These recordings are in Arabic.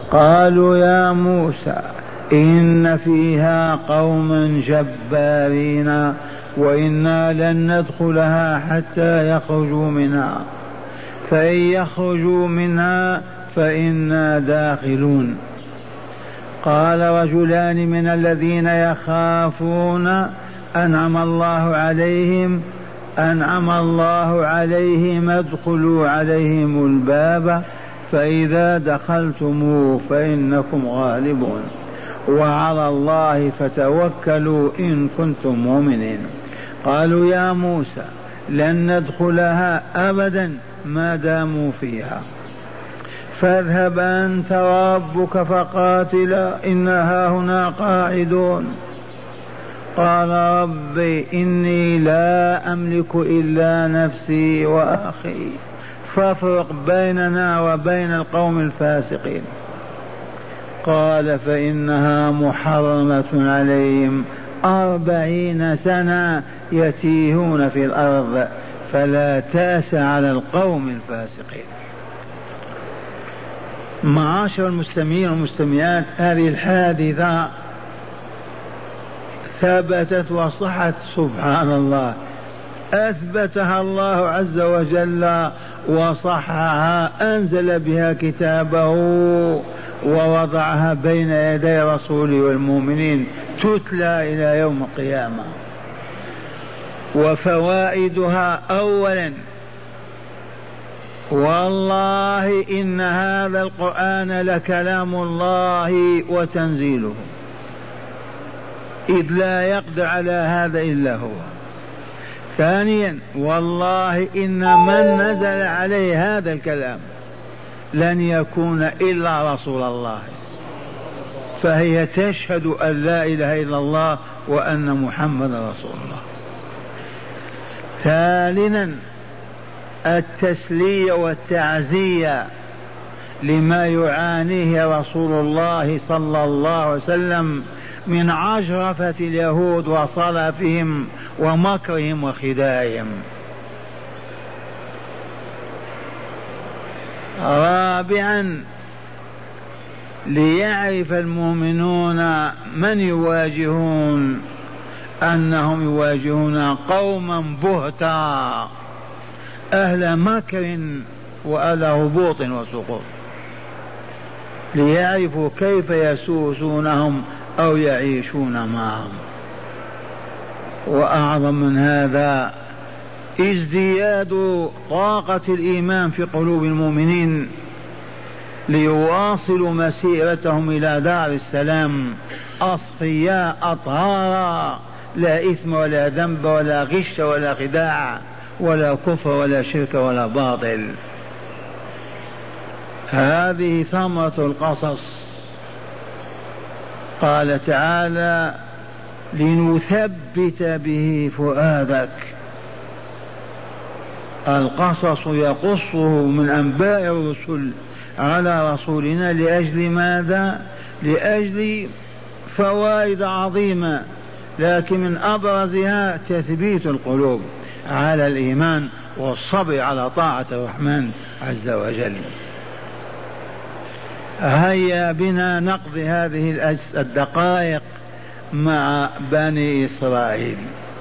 قالوا يا موسى إن فيها قوما جبارين وإنا لن ندخلها حتى يخرجوا منها فإن يخرجوا منها فإنا داخلون. قال رجلان من الذين يخافون أنعم الله عليهم ادخلوا عليهم الباب فإذا دخلتموه فإنكم غالبون وعلى الله فتوكلوا إن كنتم مؤمنين. قالوا يا موسى لن ندخلها أبدا ما داموا فيها فاذهب أنت وربك فقاتلا إنا هاهنا قاعدون. قال ربي إني لا أملك إلا نفسي وأخي فافرق بيننا وبين القوم الفاسقين. قال فإنها محرمة عليهم 40 سنة يتيهون في الأرض فلا تأس على القوم الفاسقين. معاشر المستمعين والمستمعات، هذه الحادثة ثبتت وصحت سبحان الله، أثبتها الله عز وجل وصحها، أنزل بها كتابه ووضعها بين يدي رسوله والمؤمنين تتلى إلى يوم القيامة. وفوائدها: أولا والله إن هذا القرآن لكلام الله وتنزيله، إذ لا يقدر على هذا إلا هو. ثانيا والله إن من نزل عليه هذا الكلام لن يكون إلا رسول الله، فهي تشهد أن لا إله إلا الله وأن محمد رسول الله. ثالثا التسلية والتعزية لما يعانيه رسول الله صلى الله عليه وسلم من عجرفة اليهود وصلفهم ومكرهم وخداعهم. رابعا ليعرف المؤمنون من يواجهون أنهم يواجهون قوما بهتا أهل مكر وأهل هبوط وسقوط، ليعرفوا كيف يسوسونهم أو يعيشون معهم. وأعظم من هذا ازدياد طاقة الإيمان في قلوب المؤمنين ليواصلوا مسيرتهم إلى دار السلام أصفياء أطهارا، لا إثم ولا ذنب ولا غش ولا خداع ولا كفر ولا شرك ولا باطل. هذه ثمرة القصص. قال تعالى لنثبت به فؤادك. القصص يقصه من أنباء الرسل على رسولنا لأجل ماذا؟ لأجل فوائد عظيمة، لكن من أبرزها تثبيت القلوب على الإيمان والصبر على طاعة الرحمن عز وجل. هيا بنا نقضي هذه الدقائق مع بني إسرائيل.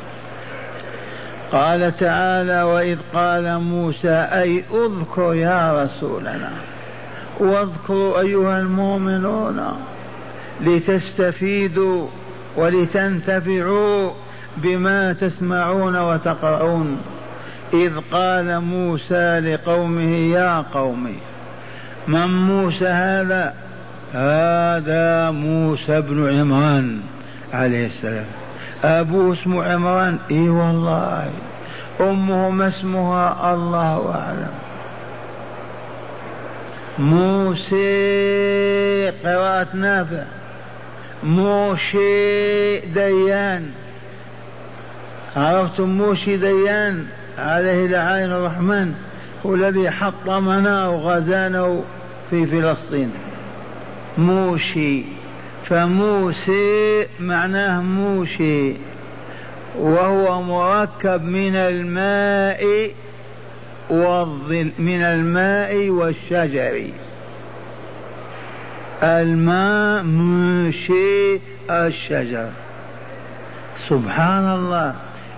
قال تعالى وإذ قال موسى أي اذكر يا رسولنا، واذكروا أيها المؤمنون لتستفيدوا ولتنتفعوا بما تسمعون وتقرؤون. إذ قال موسى لقومه يا قوم. من موسى هذا؟ هذا موسى بن عمران عليه السلام. أبوه اسمه عمران؟ إي والله. أمه ما اسمها؟ الله أعلم. موسى قراءة نافع، موشي ديان. عرفتم موشي ديان عليه لعين الرحمن؟ هو الذي حطمنا وغزانا في فلسطين. موشي، فموسى معناه موشي، وهو مركب من الماء من الماء والشجر. الماء مشي الشجر. سبحان الله.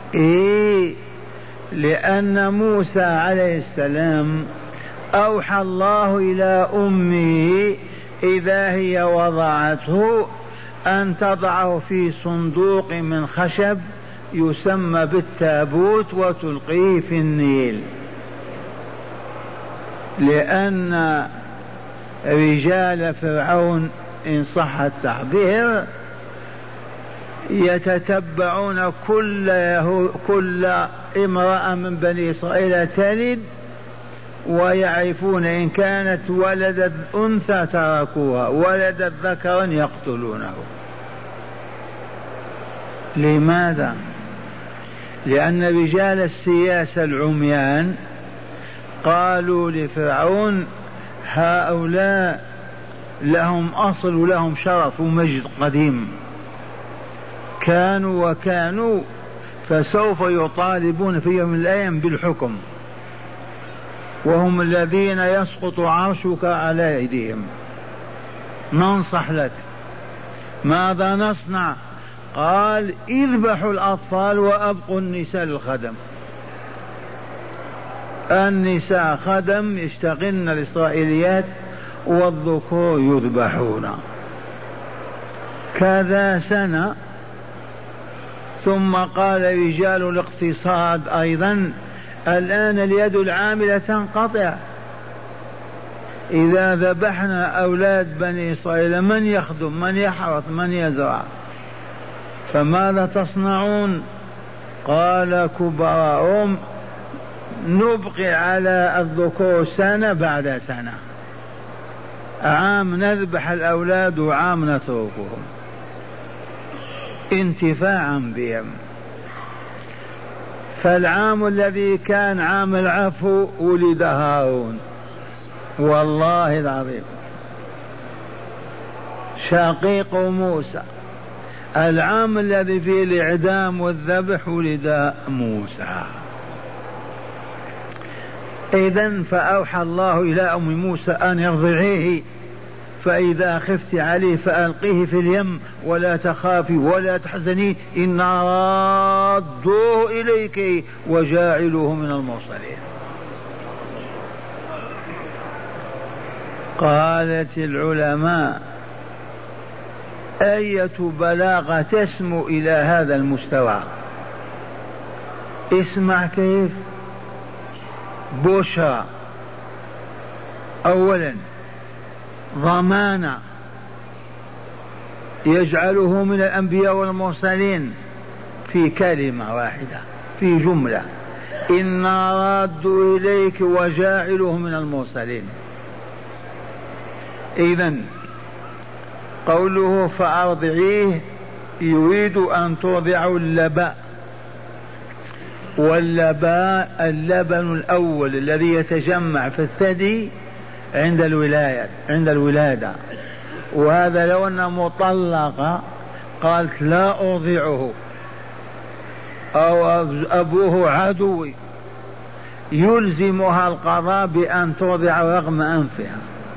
لأن موسى عليه السلام أوحى الله إلى أمه إذا هي وضعته أن تضعه في صندوق من خشب يسمى بالتابوت وتلقيه في النيل، لأن رجال فرعون إن صح التعبير يتتبعون كل امرأة من بني إسرائيل تلد، ويعرفون إن كانت ولدت أنثى تركوها، ولدت ذكرا يقتلونه. لماذا؟ لأن رجال السياسة العميان قالوا لفرعون هؤلاء لهم أصل ولهم شرف ومجد قديم، كانوا وكانوا، فسوف يطالبون في يوم من الأيام بالحكم، وهم الذين يسقط عرشك على أيديهم. ننصح لك، ماذا نصنع؟ قال اذبحوا الأطفال وأبقوا النساء للخدم. النساء خدم يشتغلن الإسرائيليات والذكور يذبحون. كذا سنة. ثم قال رجال الاقتصاد أيضا الآن اليد العاملة تنقطع، إذا ذبحنا أولاد بني إسرائيل من يخدم، من يحرث، من يزرع؟ فماذا تصنعون؟ قال كبراءهم نبقي على الذكور سنة بعد سنة، عام نذبح الأولاد وعام نتركهم انتفاعا بهم. فالعام الذي كان عام العفو ولد هارون، والله العظيم شقيق موسى. العام الذي فيه الإعدام والذبح ولد موسى. إذن فأوحى الله إلى أم موسى أن ارضعيه، فإذا خفت عليه فألقيه في اليم ولا تخافي ولا تحزني إنا رادوه إليك وجاعلوه من المرسلين. قالت العلماء أية بلاغة تسمو إلى هذا المستوى؟ اسمع كيف. بشرى، أولا ضمانة يجعله من الأنبياء والمرسلين في كلمة واحدة، في جملة، إنا رادوا إليك وجاعله من المرسلين. إذن قوله فأرضعيه يريد أن ترضع اللباء، واللباء اللبن الأول الذي يتجمع في الثدي عند الولادة. وهذا لو أن مطلقة قالت لا أرضعه أو أبوه عدوي يلزمها القضاء بأن ترضع رغم أنفها.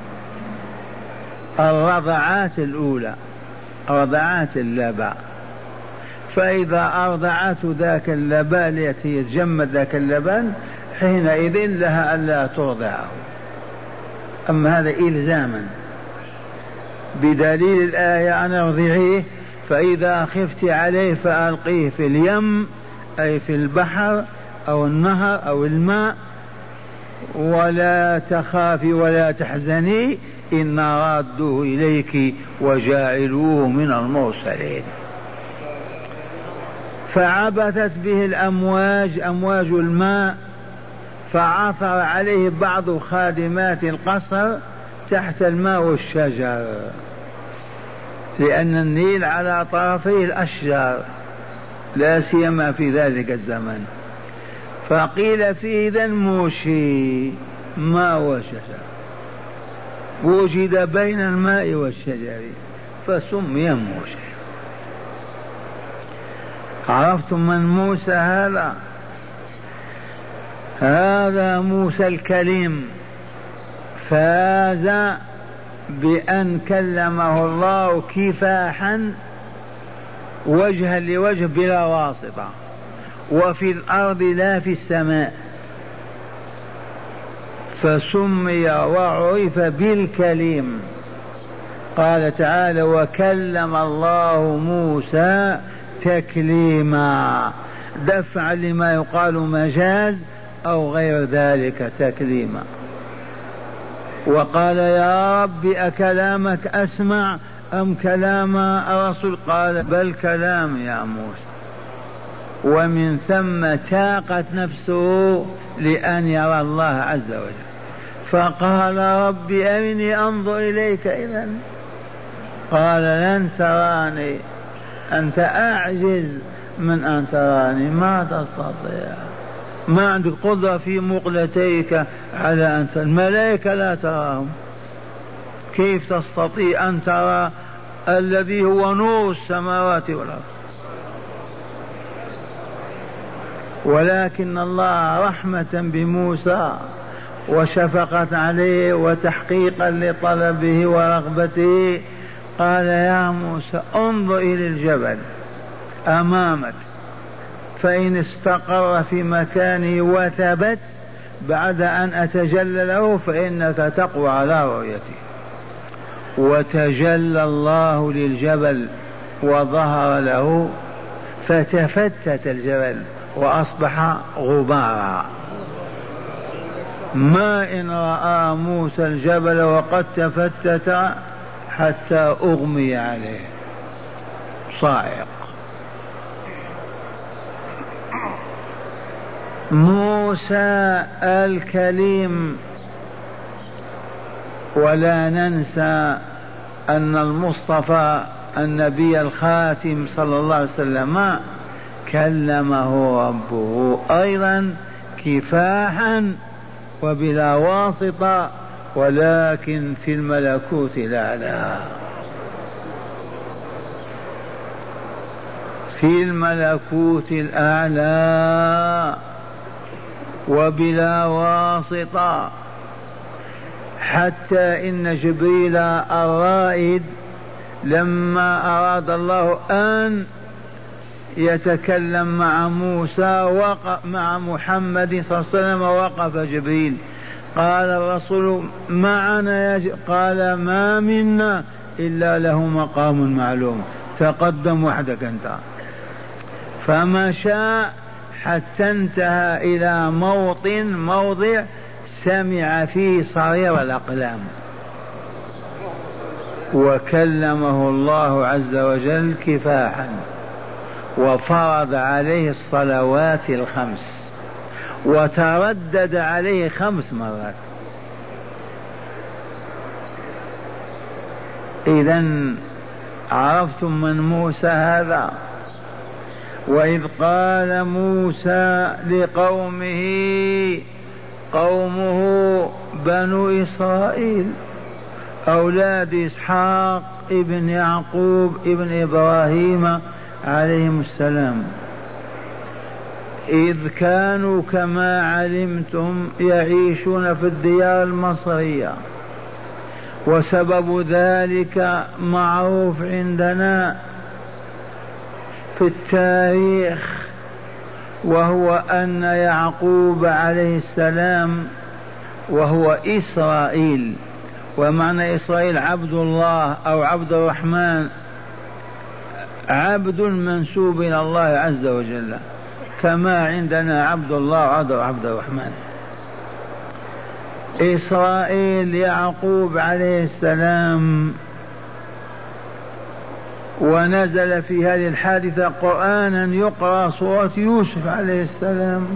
الرضعات الأولى رضعات اللباء، فإذا أرضعت ذاك اللبن التي يتجمد ذاك اللبن حينئذ لها ألا ترضعه. أما هذا إلزاما بدليل الآية أن ارضعيه، فإذا خفت عليه فألقيه في اليم أي في البحر أو النهر أو الماء ولا تخافي ولا تحزني إنا رادوه إليك وجاعلوه من المرسلين. فعبثت به الأمواج، أمواج الماء، فعثر عليه بعض خادمات القصر تحت الماء والشجر، لأن النيل على طرفيه الأشجار لا سيما في ذلك الزمن. فقيل فيه إذن موشي، ماء وشجر، وجد بين الماء والشجر فسمي موشي. عرفتم من موسى هذا؟ هذا موسى الكليم، فاز بأن كلمه الله كفاحا وجها لوجه بلا واسطة، وفي الأرض لا في السماء، فسمي وعرف بالكليم. قال تعالى: وكلم الله موسى تكليما، دفع لما يقال مجاز أو غير ذلك تكليما. وقال: يا رب أكلامك أسمع أم كلام الرسول؟ قال: بل كلام يا موسى. ومن ثم تاقت نفسه لأن يرى الله عز وجل، فقال: رب أرني أنظر إليك. إذن قال: لن تراني، أنت أعجز من أن تراني، ما تستطيع، ما عندك قدرة في مقلتيك على أن ترى الملائكة، لا تراهم، كيف تستطيع أن ترى الذي هو نور السماوات والأرض؟ ولكن الله رحمة بموسى وشفقة عليه وتحقيقا لطلبه ورغبته قال: يا موسى انظر إلى الجبل أمامك، فإن استقر في مكانه وثبت بعد أن أتجلى له فإنك تقوى على رؤيته. وتجلى الله للجبل وظهر له، فتفتت الجبل وأصبح غبارا. ما إن رأى موسى الجبل وقد تفتت حتى أغمي عليه، صاعق. موسى الكليم. ولا ننسى أن المصطفى النبي الخاتم صلى الله عليه وسلم كلمه ربه أيضا كفاحا وبلا واسطة، ولكن في الملكوت الأعلى، في الملكوت الأعلى وبلا واسطة. حتى إن جبريل الرائد لما أراد الله أن يتكلم مع موسى مع محمد صلى الله عليه وسلم وقف جبريل، قال الرسول: معنا يا قال: ما منا إلا له مقام معلوم، تقدم وحدك أنت. فمشى حتى انتهى إلى موضع سمع فيه صرير الأقلام، وكلمه الله عز وجل كفاحا، وفرض عليه الصلوات الخمس، وتردد عليه 5 مرات. إذن عرفتم من موسى هذا؟ وإذ قال موسى لقومه، قومه بنو إسرائيل أولاد إسحاق ابن يعقوب ابن إبراهيم عليهم السلام، إذ كانوا كما علمتم يعيشون في الديار المصرية، وسبب ذلك معروف عندنا في التاريخ، وهو أن يعقوب عليه السلام وهو إسرائيل، ومعنى إسرائيل عبد الله أو عبد الرحمن، عبد منسوب إلى الله عز وجل، كما عندنا عبد الله وعبد الرحمن. إسرائيل يعقوب عليه السلام. ونزل في هذه الحادثة قرآنا يقرأ سورة يوسف عليه السلام،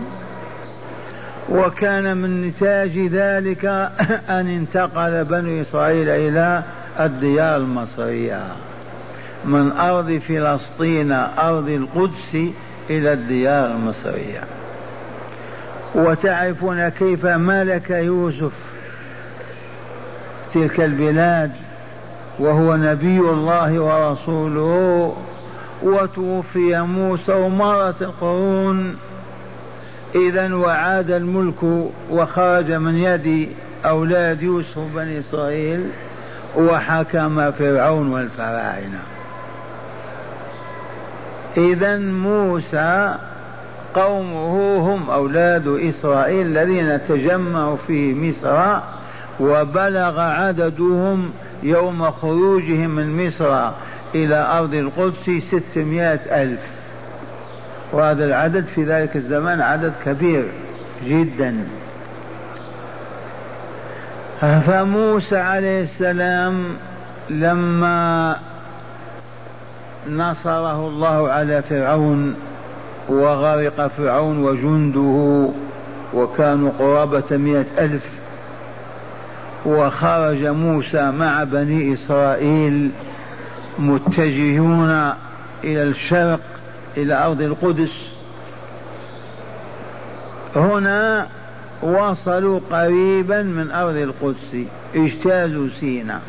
وكان من نتاج ذلك أن انتقل بنو إسرائيل إلى الديار المصرية، من أرض فلسطين أرض القدس إلى الديار المصرية. وتعرفون كيف ملك يوسف تلك البلاد وهو نبي الله ورسوله، وتوفي موسى ومرت القرون، إذن وعاد الملك وخرج من يد أولاد يوسف بني إسرائيل، وحكم فرعون والفراعنة. إذا موسى قومه هم أولاد إسرائيل الذين تجمعوا في مصر، وبلغ عددهم يوم خروجهم من مصر إلى أرض القدس 600,000، وهذا العدد في ذلك الزمان عدد كبير جدا. فموسى عليه السلام لما نصره الله على فرعون وغرق فرعون وجنده وكانوا قرابة 100,000، وخرج موسى مع بني إسرائيل متجهون إلى الشرق إلى أرض القدس. هنا وصلوا قريبا من أرض القدس، اجتازوا سيناء.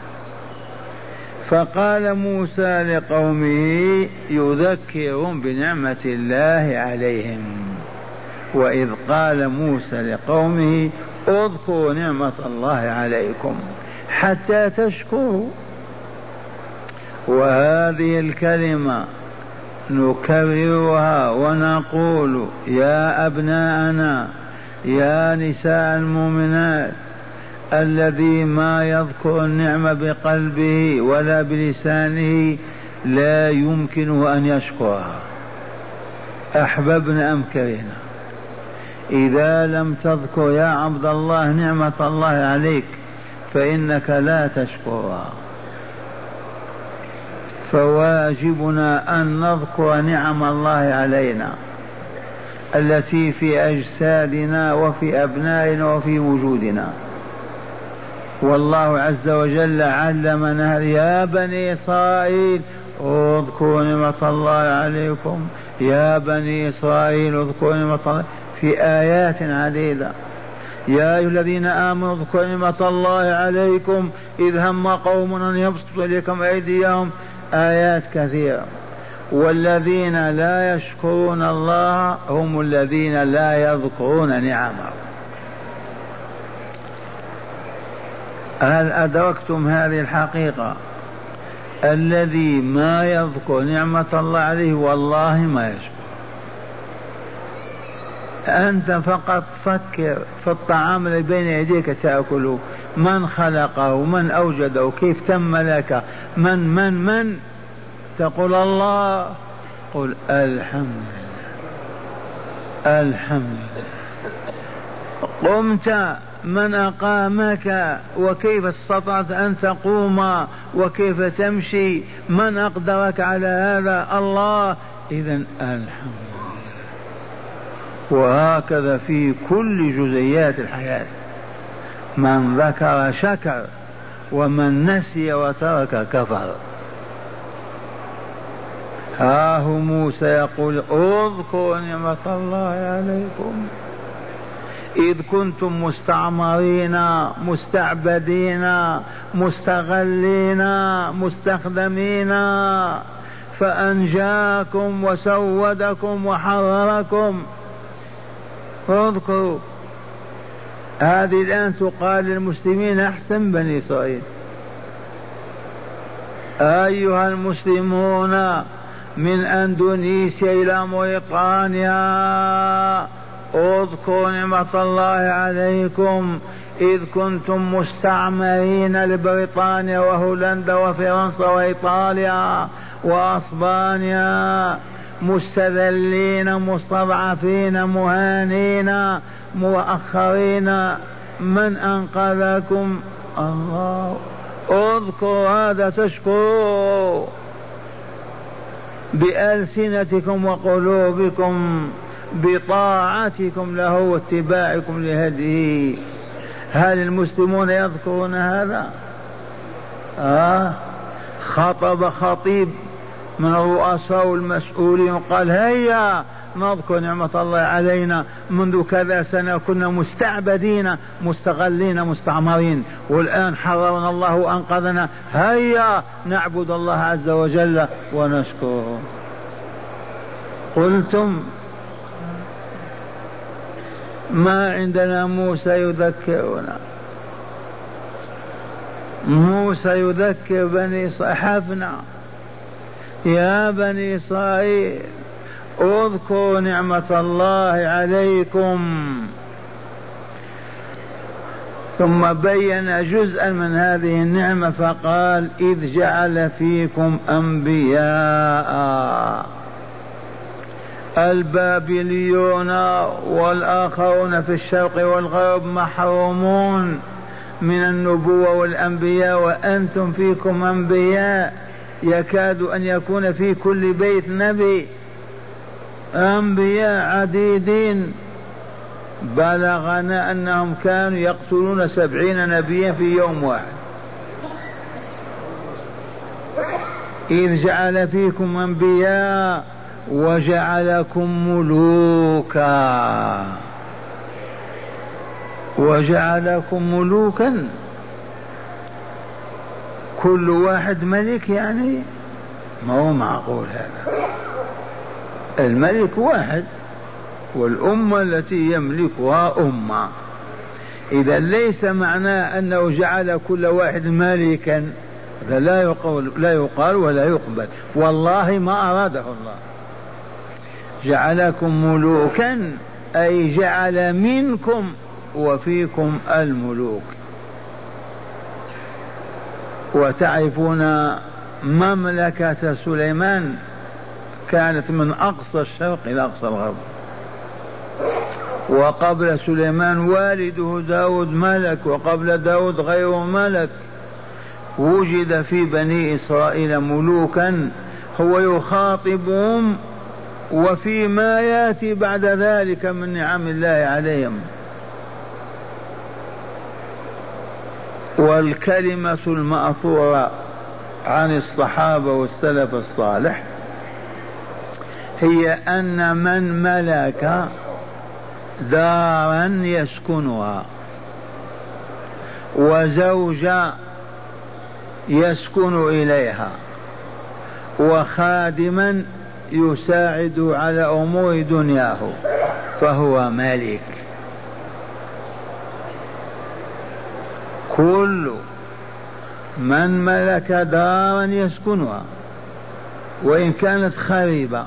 فقال موسى لقومه يذكرهم بنعمة الله عليهم، وإذ قال موسى لقومه اذكروا نعمة الله عليكم حتى تشكروا. وهذه الكلمة نكررها ونقول يا أبناءنا يا نساء المؤمنات، الذي ما يذكر النعمة بقلبه ولا بلسانه لا يمكنه أن يشكرها، أحببنا أم كرهنا. إذا لم تذكر يا عبد الله نعمة الله عليك فإنك لا تشكرها. فواجبنا أن نذكر نعم الله علينا التي في أجسادنا وفي أبنائنا وفي وجودنا. والله عز وجل علمنا يا بني إسرائيل اذكروا نعمة الله عليكم، يا بني إسرائيل اذكروا نعمة الله في آيات عديدة. يا أيها الذين آمنوا اذكروا نعمة الله عليكم إذ هم قوم أن يبسطوا إليكم أيديهم، آيات كثيرة. والذين لا يشكرون الله هم الذين لا يذكرون نعمه. هل أدركتم هذه الحقيقة؟ الذي ما يذكر نعمة الله عليه والله ما يشكر. أنت فقط فكر في الطعام الذي بين يديك تأكله، من خلقه، من أوجده، كيف تم لك، من تقول الله، قل الحمد لله الحمد لله. قمت، من أقامك، وكيف استطعت أن تقوم، وكيف تمشي، من أقدرك على هذا؟ الله. إذن الحمد لله. وهكذا في كل جزئيات الحياة، من ذكر شكر ومن نسي وترك كفر. ها هو موسى يقول اذكروا نعمة الله عليكم إذ كنتم مستعمرين مستعبدين مستغلين مستخدمين، فأنجاكم وسودكم وحرركم. اذكروا. هذه الآن تقال للمسلمين أحسن بني إسرائيل. أيها المسلمون من أندونيسيا إلى موريطانيا اذكروا نعمة الله عليكم إذ كنتم مستعمرين لبريطانيا وهولندا وفرنسا وإيطاليا وأسبانيا، مستذلين مستضعفين مهانين مؤخرين. من أنقذكم؟ الله. اذكروا هذا تشكروا بألسنتكم وقلوبكم بطاعتكم له واتباعكم لهديه. هل المسلمون يذكرون هذا؟ خطب خطيب من الرؤساء والمسؤولين قال هيا نذكر نعمة الله علينا، منذ كذا سنة كنا مستعبدين مستغلين مستعمرين، والآن حررنا الله وأنقذنا، هيا نعبد الله عز وجل ونشكره. قلتم ما عندنا موسى يذكرنا، موسى يذكر بني إسرائيل: يا بني إسرائيل اذكروا نعمة الله عليكم، ثم بين جزءا من هذه النعمة فقال: إذ جعل فيكم أنبياء. البابليون والآخرون في الشرق والغرب محرومون من النبوة والأنبياء، وأنتم فيكم أنبياء، يكاد أن يكون في كل بيت نبي، أنبياء عديدين. بلغنا أنهم كانوا يقتلون 70 نبيا في يوم واحد. إذ جعل فيكم أنبياء وجعلكم ملوكا. وجعلكم ملوكا، كل واحد ملك يعني؟ ما هو معقول هذا. الملك واحد والأمة التي يملكها أمة. إذا ليس معناه أنه جعل كل واحد ملكا، لا يقال ولا يقبل، والله ما أراده الله. جعلكم ملوكا أي جعل منكم وفيكم الملوك. وتعرفون مملكة سليمان كانت من أقصى الشرق إلى أقصى الغرب، وقبل سليمان والده داود ملك، وقبل داود غيره ملك. وجد في بني إسرائيل ملوكا هو يخاطبهم وفيما يأتي بعد ذلك من نعم الله عليهم. والكلمة المأثورة عن الصحابة والسلف الصالح هي أن من ملك دارا يسكنها، وزوجا يسكن إليها، وخادما يساعد على أمور دنياه، فهو ملك. كل من ملك دارا يسكنها وإن كانت خريبة،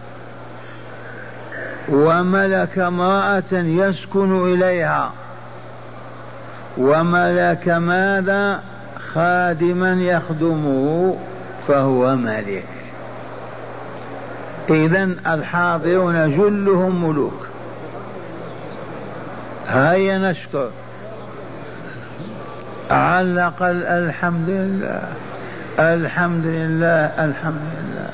وملك امرأة يسكن إليها، وملك ماذا؟ خادما يخدمه، فهو ملك. إذن الحاضرون جلهم ملوك. هيا نشكر. علق الحمد لله الحمد لله الحمد لله.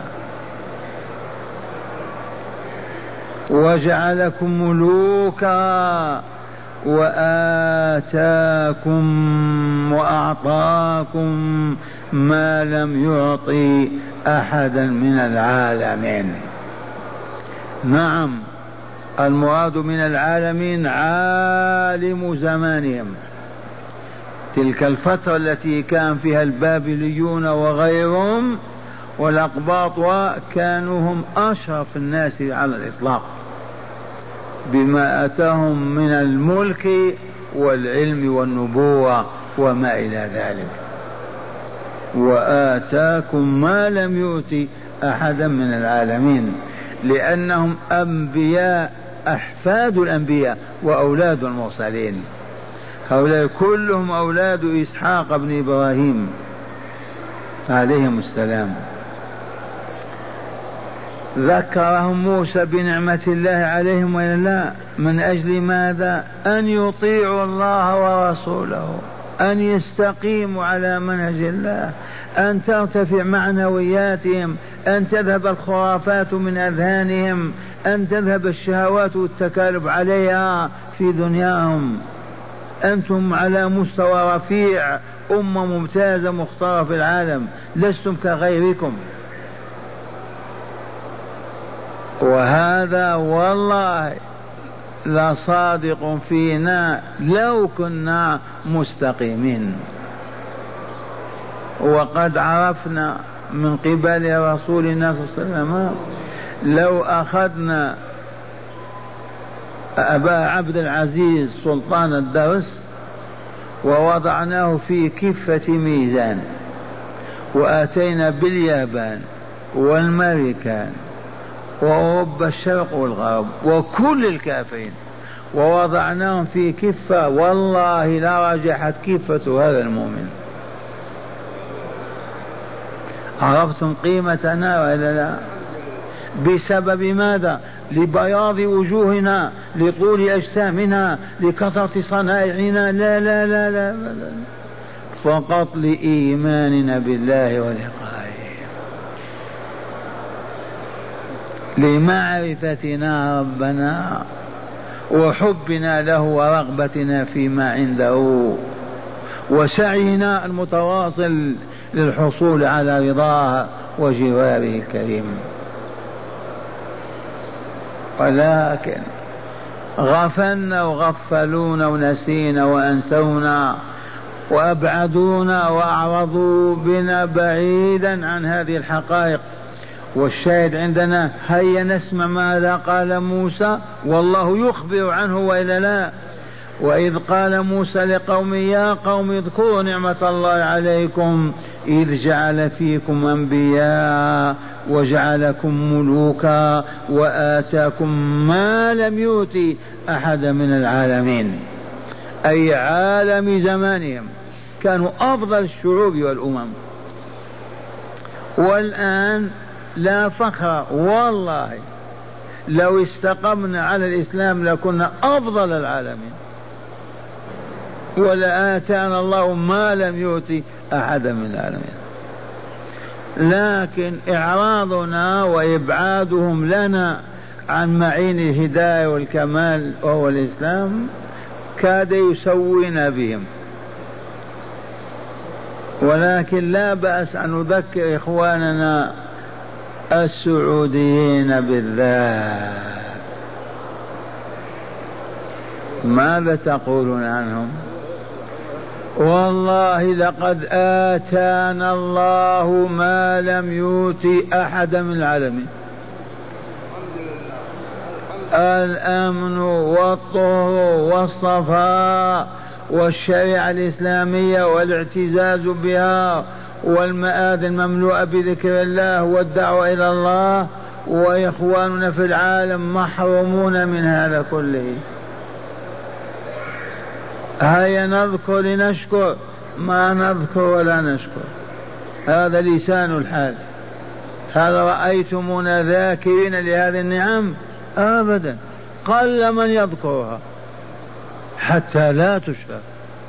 وجعلكم ملوكا وآتاكم وأعطاكم ما لم يعطي أحدا من العالمين. نعم، المراد من العالمين عالم زمانهم، تلك الفترة التي كان فيها البابليون وغيرهم والأقباط، وكانوا هم أشرف الناس على الإطلاق بما أتاهم من الملك والعلم والنبوة وما إلى ذلك. وآتاكم ما لم يؤت أحدا من العالمين، لأنهم أنبياء، أحفاد الأنبياء وأولاد المرسلين. هؤلاء كلهم أولاد إسحاق بن إبراهيم عليهم السلام. ذكرهم موسى بنعمة الله عليهم ولا لا؟ من أجل ماذا؟ أن يطيعوا الله ورسوله، أن يستقيموا على منهج الله، أن ترتفع معنوياتهم، أن تذهب الخرافات من أذهانهم، أن تذهب الشهوات والتكالب عليها في دنياهم. أنتم على مستوى رفيع، أمة ممتازة مختارة في العالم، لستم كغيركم. وهذا والله لصادق فينا لو كنا مستقيمين. وقد عرفنا من قبل رسولنا صلى الله عليه وسلم، لو أخذنا أبا عبد العزيز سلطان الدرس ووضعناه في كفة ميزان، وآتينا باليابان والمريكان وأوروبا الشرق والغرب وكل الكافرين ووضعناهم في كفة، والله لا رجحت كفة هذا المؤمن. عرفتم قيمتنا وإلا لا؟ بسبب ماذا؟ لبياض وجوهنا، لطول أجسامنا، لكثرة صنائعنا؟ لا لا لا لا, لا. فقط لإيماننا بالله ولقائه، لمعرفتنا ربنا وحبنا له ورغبتنا فيما عنده وسعينا المتواصل للحصول على رضاه وجواره الكريم. ولكن غفلنا وغفلونا ونسينا وأنسونا وأبعدونا وأعرضوا بنا بعيدا عن هذه الحقائق. والشاهد عندنا، هيا نسمع ماذا قال موسى والله يخبر عنه وإلا لا. وإذ قال موسى لقومه يا قوم اذكروا نعمة الله عليكم إذ جعل فيكم أنبياء وجعلكم ملوكا وآتاكم ما لم يؤت أحد من العالمين، أي عالم زمانهم، كانوا أفضل الشعوب والأمم. والآن لا فخر، والله لو استقمنا على الإسلام لكنا أفضل العالمين، ولا آتانا الله ما لم يؤت أحدا من العالمين. لكن إعراضنا وإبعادهم لنا عن معين الهداية والكمال وهو الإسلام كاد يسوينا بهم. ولكن لا بأس أن نذكر إخواننا السعوديين بالذات. ماذا تقولون عنهم؟ والله لقد آتانا الله ما لم يؤت أحدا من العالمين، الأمن والطهر والصفاء والشريعة الإسلامية والاعتزاز بها والمآذن المملوءة بذكر الله والدعوة إلى الله، وإخواننا في العالم محرومون من هذا كله. هيا نذكر لنشكر، ما نذكر ولا نشكر، هذا لسان الحال. هل رأيتمونا ذاكرين لهذه النعم؟ أبدا، قل من يذكرها حتى لا تشكر.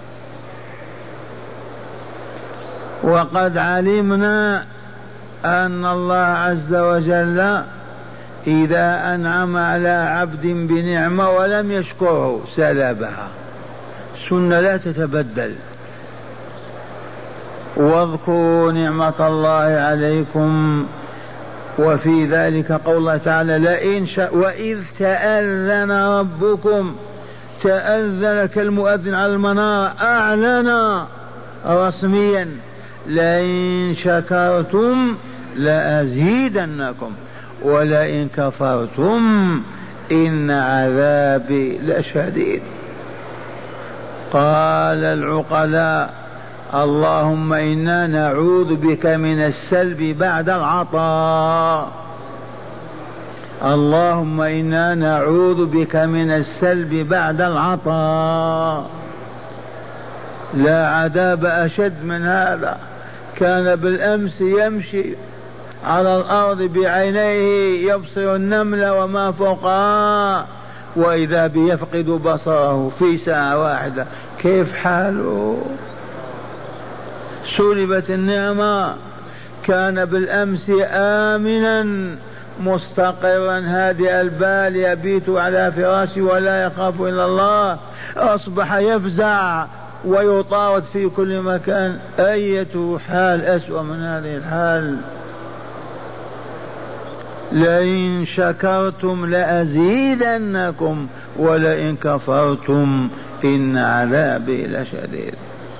وقد علمنا أن الله عز وجل إذا أنعم على عبد بنعمة ولم يشكره سلبها، سنة لا تتبدل. واذكروا نعمة الله عليكم، وفي ذلك قول الله تعالى لئن وإذ تأذن ربكم، تأذن كالمؤذن على المنارة، أعلن رسميا لئن شكرتم لأزيدنكم ولئن كفرتم إن عذابي لشديد. قال العقلاء اللهم إنا نعوذ بك من السلب بعد العطاء، اللهم إنا نعوذ بك من السلب بعد العطاء. لا عذاب أشد من هذا. كان بالأمس يمشي على الأرض بعينيه يبصر النمل وما فوقها، وإذا بيفقد بصره في ساعة واحدة. كيف حاله؟ سلبت النعمة. كان بالأمس آمنا مستقرا هادئ البال يبيت على فراشه ولا يخاف إلا الله، أصبح يفزع ويطارد في كل مكان. أية حال أسوأ من هذه الحال؟ لئن شكرتم لأزيدنكم ولئن كفرتم إن عذابي لشديد.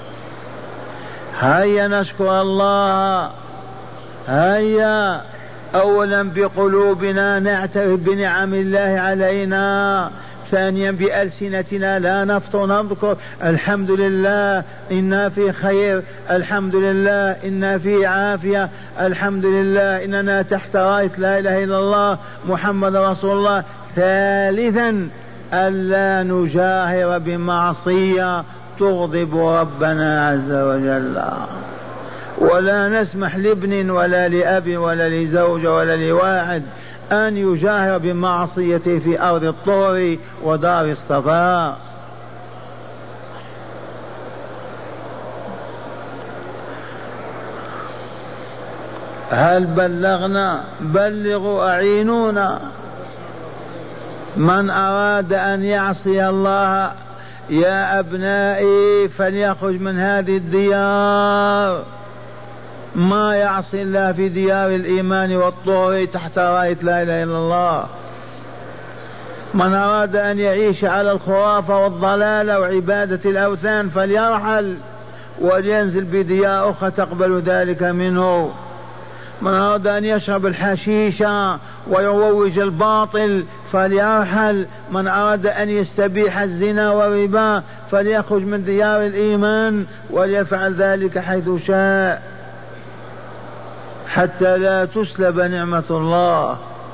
هيا نشكر الله، هيا أولا بقلوبنا نعترف بنعم الله علينا ثانيا بألسنتنا لا نفطر نذكر الحمد لله إنا في خير، الحمد لله إنا في عافية، الحمد لله إننا تحت راية لا إله إلا الله محمد رسول الله. ثالثا ألا نجاهر بمعصية تغضب ربنا عز وجل، ولا نسمح لابن ولا لأب ولا لزوج ولا لواحد أن يجاهر بمعصيته في أرض الطور ودار الصفاء. هل بلغنا؟ بلغوا أعينونا. من أراد أن يعصي الله يا أبنائي فليخرج من هذه الديار، ما يعصي الله في ديار الإيمان والطهر تحت راية لا إله إلا الله. من أراد أن يعيش على الخرافة والضلال وعبادة الأوثان فليرحل ولينزل بديار أخرى تقبل ذلك منه. من أراد أن يشرب الحشيش ويروج الباطل فليرحل. من أراد أن يستبيح الزنا والربا فليخرج من ديار الإيمان وليفعل ذلك حيث شاء حتى لا تسلب نعمة الله.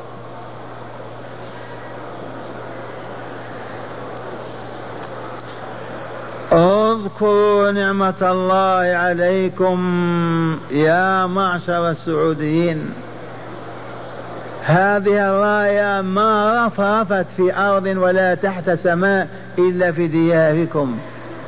اذكروا نعمة الله عليكم يا معشر السعوديين. هذه الراية ما رفرفت في أرض ولا تحت سماء إلا في دياركم،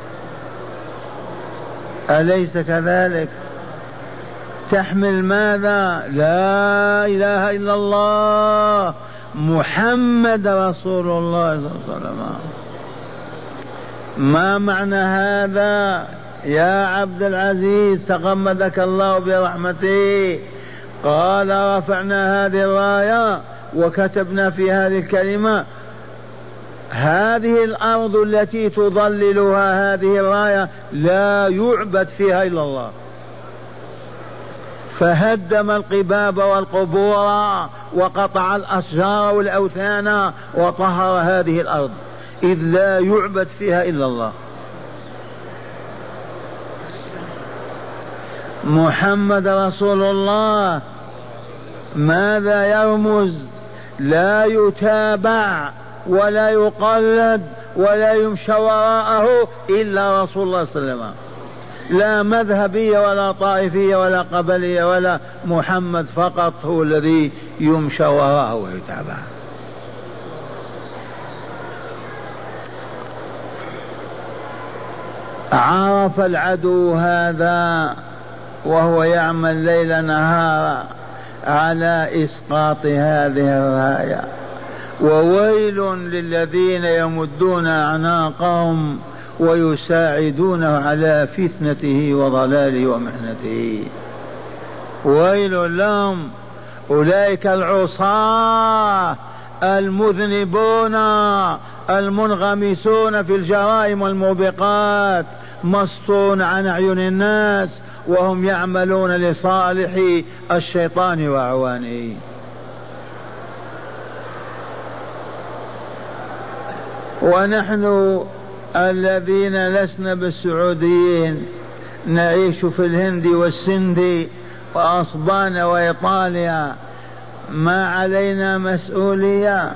أليس كذلك؟ تحمل ماذا؟ لا إله إلا الله محمد رسول الله صلى الله عليه وسلم. ما معنى هذا يا عبد العزيز تغمدك الله برحمته؟ قال رفعنا هذه الراية وكتبنا في هذه الكلمة هذه الأرض التي تظللها هذه الراية لا يعبد فيها إلا الله، فهدم القباب والقبور وقطع الأشجار والأوثان وطهر هذه الأرض إذ لا يعبد فيها إلا الله. محمد رسول الله ماذا يرمز؟ لا يتابع ولا يقلد ولا يمشى وراءه إلا رسول الله صلى الله عليه وسلم، لا مذهبية ولا طائفية ولا قبلية ولا محمد فقط هو الذي يمشى وراءه ويتابع. عرف العدو هذا وهو يعمل ليل نهارا على إسقاط هذه الراية. وويل للذين يمدون أعناقهم ويساعدونه على فتنته وضلاله ومحنته. ويل لهم، أولئك العصاة المذنبون المنغمسون في الجرائم والموبقات مسطون عن أعين الناس وهم يعملون لصالح الشيطان وأعوانه. ونحن الذين لسنا بالسعوديين نعيش في الهند والسند وأسبان وإيطاليا، ما علينا مسؤولية؟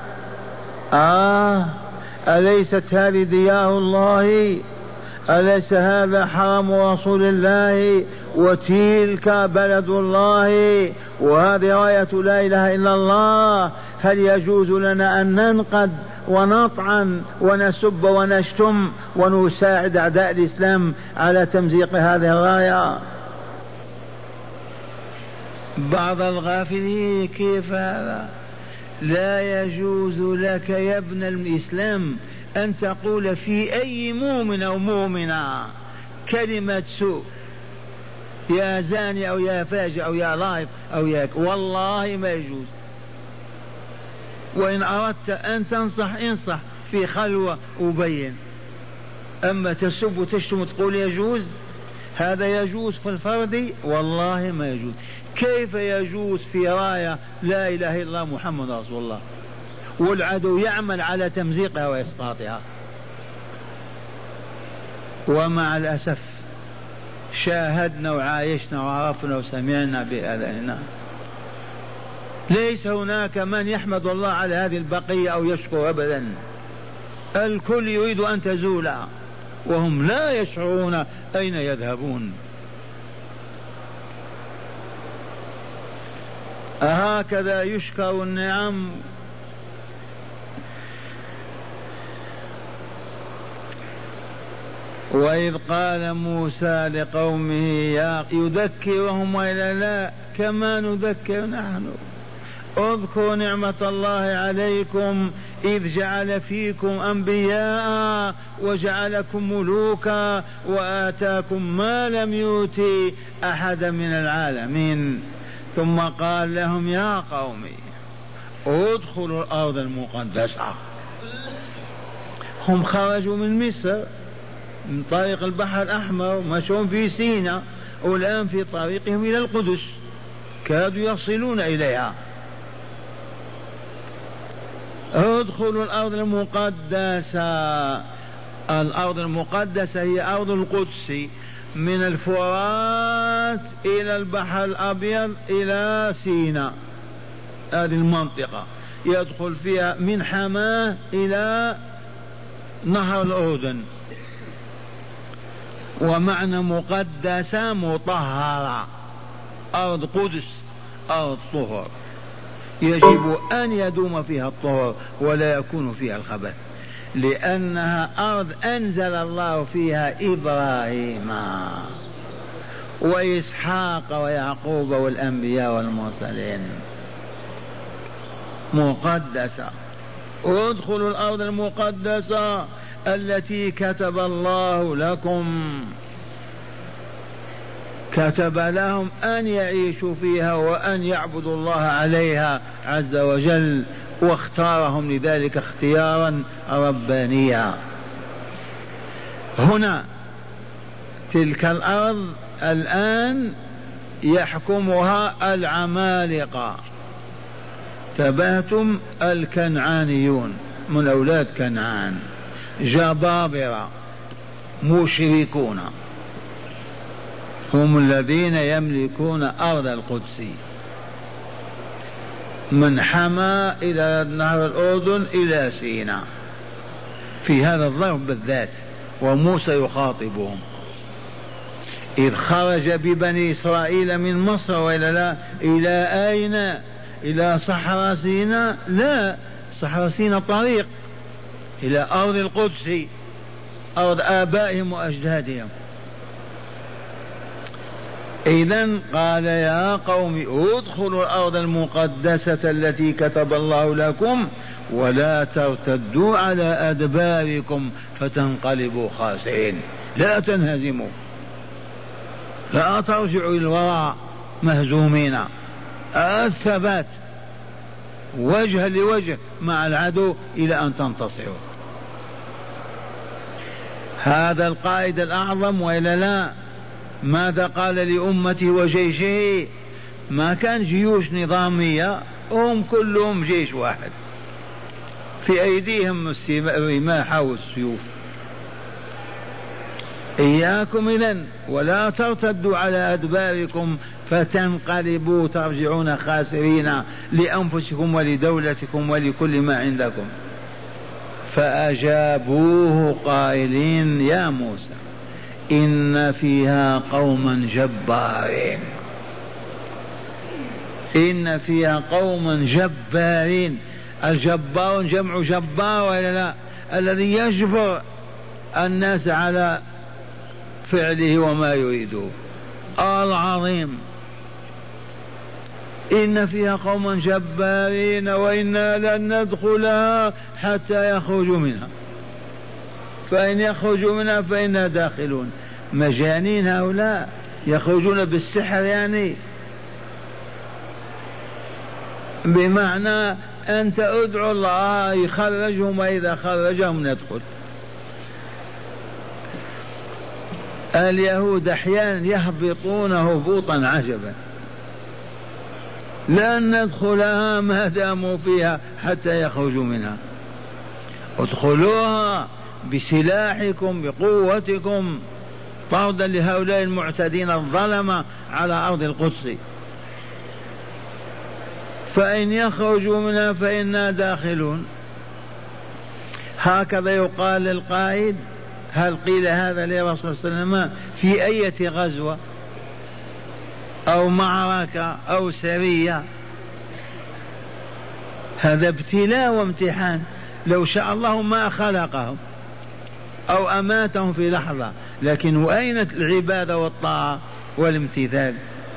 أليست هذه ديار الله؟ أليس هذا حرم رسول الله؟ وتلك بلد الله وهذه راية لا إله إلا الله. هل يجوز لنا أن ننقد ونطعن ونسب ونشتم ونساعد أعداء الإسلام على تمزيق هذه الراية؟ بعض الغافلين كيف هذا؟ لا يجوز لك يا ابن الإسلام أن تقول في أي مؤمن أو مؤمنة كلمة سوء، يا زاني أو يا فاجر أو يا لايف أو ياك، والله ما يجوز. وإن أردت أن تنصح انصح في خلوة وبين، أما تسب وتشتم وتقول يجوز، هذا يجوز في الفرد والله ما يجوز. كيف يجوز في راية لا إله إلا الله محمد رسول الله؟ والعدو يعمل على تمزيقها وإسقاطها. ومع الأسف شاهدنا وعايشنا وعرفنا وسمعنا بآذاننا. ليس هناك من يحمد الله على هذه البقية أو يشكر أبدا. الكل يريد أن تزول وهم لا يشعرون أين يذهبون. هكذا يشكر النعم. وإذ قال موسى لقومه يذكرهم وإلا لا كما نذكر نحن. اذكروا نعمة الله عليكم إذ جعل فيكم أنبياء وجعلكم ملوكا وآتاكم ما لم يؤت أحدا من العالمين. ثم قال لهم يا قوم ادخلوا الأرض المقدسة. هم خرجوا من مصر من طريق البحر الأحمر مشون في سيناء والآن في طريقهم إلى القدس كادوا يصلون إليها. ادخلوا الأرض المقدسة. الأرض المقدسة هي أرض القدس من الفرات إلى البحر الأبيض إلى سيناء. هذه المنطقة يدخل فيها من حماه إلى نهر الأردن. ومعنى مقدسة مطهرة، أرض قدس أرض طهر يجب أن يدوم فيها الطهر ولا يكون فيها الخبث، لأنها أرض أنزل الله فيها إبراهيم وإسحاق ويعقوب والأنبياء والمرسلين. مقدسة. ادخلوا الأرض المقدسة التي كتب الله لكم، كتب لهم أن يعيشوا فيها وأن يعبدوا الله عليها عز وجل، واختارهم لذلك اختيارا ربانيا. هنا تلك الأرض الآن يحكمها العمالقة. تبهتم الكنعانيون من أولاد كنعان، جبابرة مشركون، هم الذين يملكون أرض القدس من حما إلى نهر الأردن إلى سيناء في هذا الظرف بالذات. وموسى يخاطبهم إذ خرج ببني إسرائيل من مصر وإلى لا إلى أين؟ إلى صحراء سيناء؟ لا، صحراء سيناء طريق إلى أرض القدس، أرض آبائهم وأجدادهم. إذن قال يا قوم ادخلوا الأرض المقدسة التي كتب الله لكم ولا ترتدوا على أدباركم فتنقلبوا خاسرين. لا تنهزموا، لا ترجعوا إلى الوراء مهزومين. الثبات وجها لوجه مع العدو إلى أن تنتصروا. هذا القائد الأعظم وإلا لا ماذا قال لأمته وجيشه؟ ما كان جيوش نظامية، هم كلهم جيش واحد في أيديهم الرماح والسيوف. إياكم إذن ولا ترتدوا على أدباركم فتنقلبوا ترجعون خاسرين لأنفسكم ولدولتكم ولكل ما عندكم. فأجابوه قائلين يا موسى إن فيها قوما جبارين. إن فيها قوما جبارين. الجبار جمع جبار ولا لا؟ الذي يجبر الناس على فعله وما يريده. العظيم. إن فيها قوما جبارين وإنا لن ندخلها حتى يخرجوا منها، فإن يخرجوا منها فإنا داخلون. مجانين هؤلاء، يخرجون بالسحر يعني، بمعنى أنت ادعو الله يخرجهم وإذا خرجهم ندخل. اليهود أحيانا يهبطون هبوطا عجبا، لن ندخلها ما داموا فيها حتى يخرجوا منها. ادخلوها بسلاحكم بقوتكم طردا لهؤلاء المعتدين الظلمة على أرض القدس، فإن يخرجوا منها فإنا داخلون. هكذا يقال للقائد. هل قيل هذا لرسول صلى الله عليه وسلم في أي غزوة أو معركة أو سرية؟ هذا ابتلاء وامتحان. لو شاء الله ما خلقهم أو أماتهم في لحظة، لكن وأين العبادة والطاعة والامتثال؟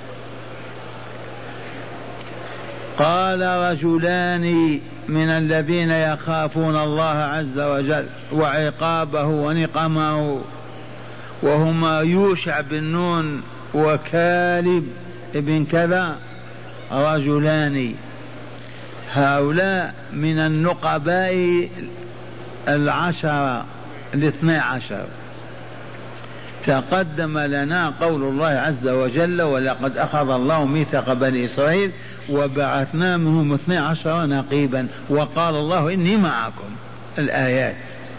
قال رجلان من الذين يخافون الله عز وجل وعقابه ونقمه، وهما يوشع بن نون وكالب بن كذا، رجلان هؤلاء من النقباء 12. تقدم لنا قول الله عز وجل: ولقد أخذ الله ميثاق بني إسرائيل وبعثنا منهم 12 نقيبا وقال الله إني معكم، الآيات.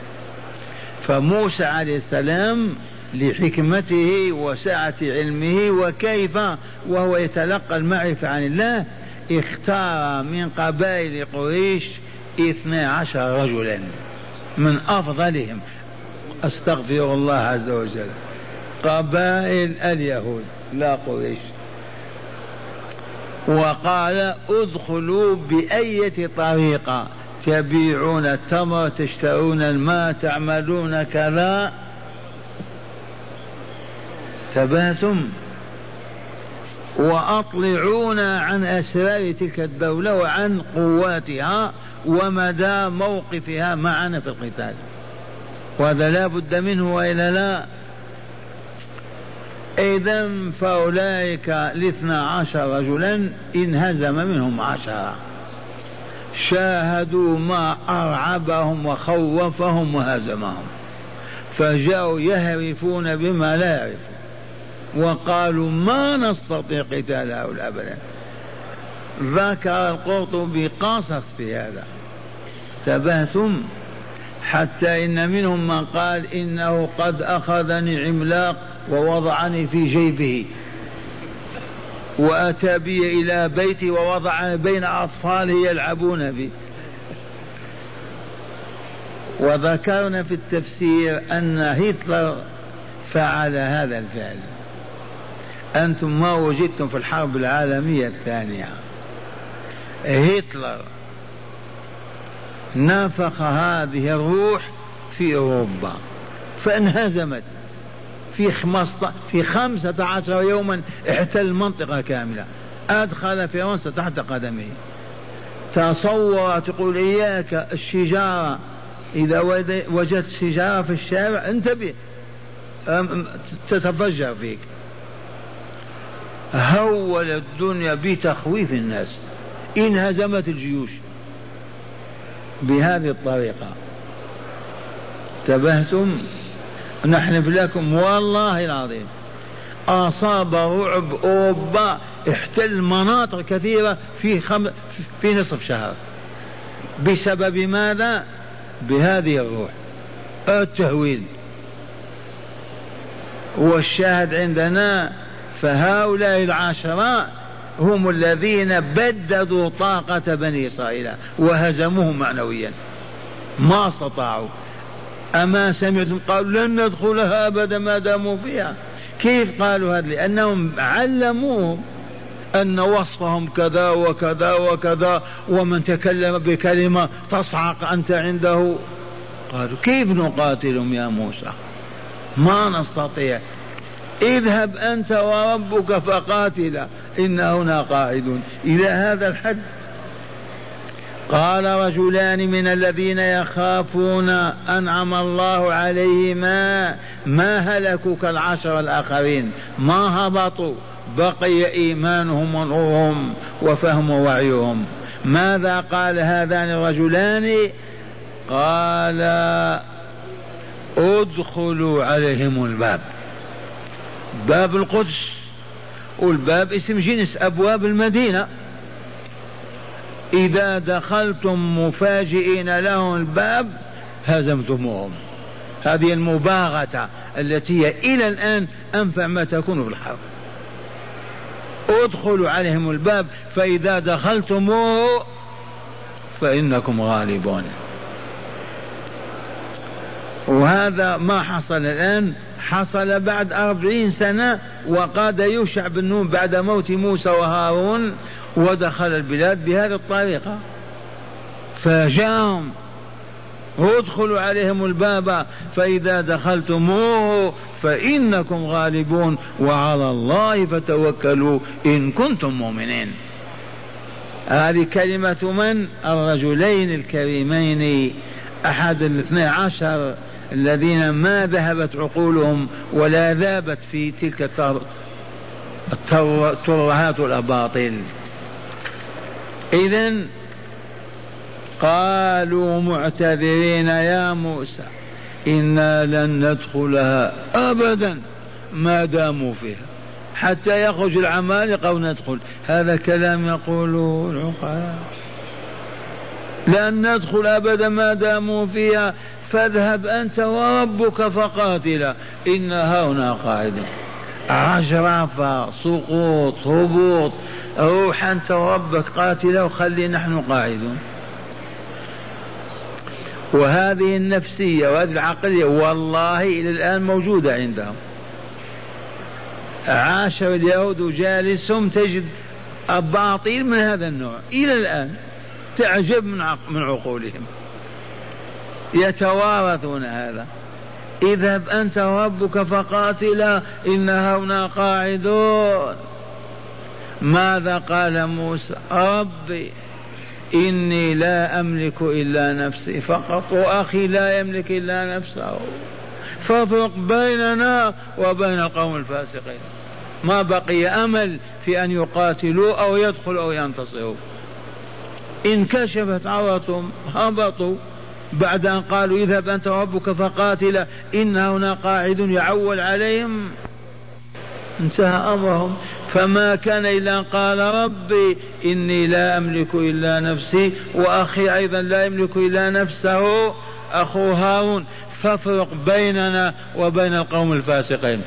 فموسى عليه السلام لحكمته وسعة علمه وكيف وهو يتلقى المعرفة عن الله اختار من قبائل قريش 12 رجلا من أفضلهم، أستغفر الله عز وجل، قبائل اليهود لا قريش. وقال: ادخلوا بأية طريقة تبيعون التمر تشترون الماء تعملون كذا، ثباتم، وأطلعونا عن أسرار تلك الدولة وعن قواتها ومدى موقفها معنا في القتال، وهذا لا بد منه وإلا لا. إذن فأولئك 12 رجلا انهزم منهم 10، شاهدوا ما أرعبهم وخوفهم وهزمهم، فجاءوا يهرفون بما لا يعرفون وقالوا ما نستطيع قتال هؤلاء أبدا. ذكر القرطبي قصص في هذا، تبهتم، حتى إن منهم من قال إنه قد أخذني عملاق ووضعني في جيبه وأتى بي إلى بيتي ووضعني بين أطفاله يلعبون بي. وذكرنا في التفسير أن هتلر فعل هذا الفعل. أنتم ما وجدتم في الحرب العالمية الثانية هتلر نفخ هذه الروح في أوروبا فانهزمت في 15 يوما، احتل منطقة كاملة، أدخل فرنسا تحت قدمه. تصور تقول إياك الشجارة، إذا وجدت شجارة في الشارع انتبه تتفجر فيك. هول الدنيا بتخويف الناس، انهزمت الجيوش بهذه الطريقة. انتبهتم؟ نحلف لكم والله العظيم أصاب رعب أوروبا، احتل مناطق كثيرة في نصف شهر. بسبب ماذا؟ بهذه الروح، التهويل. والشاهد عندنا فهؤلاء 10 هم الذين بددوا طاقة بني إسرائيل وهزموهم معنويا، ما استطاعوا. أما سمعتم قالوا لن ندخلها أبدا ما داموا فيها؟ كيف قالوا هذا؟ لأنهم علموهم أن وصفهم كذا وكذا وكذا، ومن تكلم بكلمة تصعق أنت عنده. قالوا كيف نقاتلهم يا موسى؟ ما نستطيع، اذهب أنت وربك فقاتلا إنا هنا قاعدون. إلى هذا الحد. قال رجلان من الذين يخافون أنعم الله عليهما ما هلكوا كالعشر الآخرين، ما هبطوا، بقي إيمانهم ونورهم وفهم وعيهم. ماذا قال هذان الرجلان؟ قال ادخلوا عليهم الباب، باب القدس، والباب اسم جنس أبواب المدينة، إذا دخلتم مفاجئين لهم الباب هزمتموهم. هذه المباغتة التي هي إلى الآن أنفع ما تكون في الحرب. ادخلوا عليهم الباب فإذا دخلتموه فإنكم غالبون. وهذا ما حصل الآن، حصل بعد 40 سنة، وقاد يوشع بن نون بعد موت موسى وهارون ودخل البلاد بهذه الطريقة. فجاءهم ادخلوا عليهم الباب فإذا دخلتموه فإنكم غالبون وعلى الله فتوكلوا إن كنتم مؤمنين. هذه كلمة من؟ الرجلين الكريمين، أحد 12 الذين ما ذهبت عقولهم ولا ذابت في تلك الترهات والأباطيل. إذن قالوا معتذرين يا موسى إنا لن ندخلها أبدا ما داموا فيها حتى يخرج العمالقة وندخل. هذا كلام يقوله العقلاء. لن ندخل أبدا ما داموا فيها فاذهب أنت وربك فقاتلا إنا هنا قاعدون. عجرفة، سقوط، هبوط، روح أنت وربك قاتلا وخلي نحن قاعدون. وهذه النفسية وهذه العقلية والله إلى الآن موجودة عندهم. عاشر اليهود جالسهم تجد أباطيل من هذا النوع إلى الآن، تعجب من عقولهم، يتوارثون هذا. اذهب أنت وربك فقاتلا إنا هنا قاعدون. ماذا قال موسى؟ ربي إني لا أملك إلا نفسي فقط وأخي لا يملك إلا نفسه فافرق بيننا وبين القوم الفاسقين. ما بقي أمل في أن يقاتلوا أو يدخلوا أو ينتصروا. انكشفت عورتهم هبطوا بعد أن قالوا اذهب أنت وربك فقاتلا إن هنا قاعد يعول عليهم. انتهى أمرهم. فما كان إلا أن قال ربي إني لا أملك إلا نفسي وأخي أيضا لا يملك إلا نفسه أخو هارون فافرق بيننا وبين القوم الفاسقين.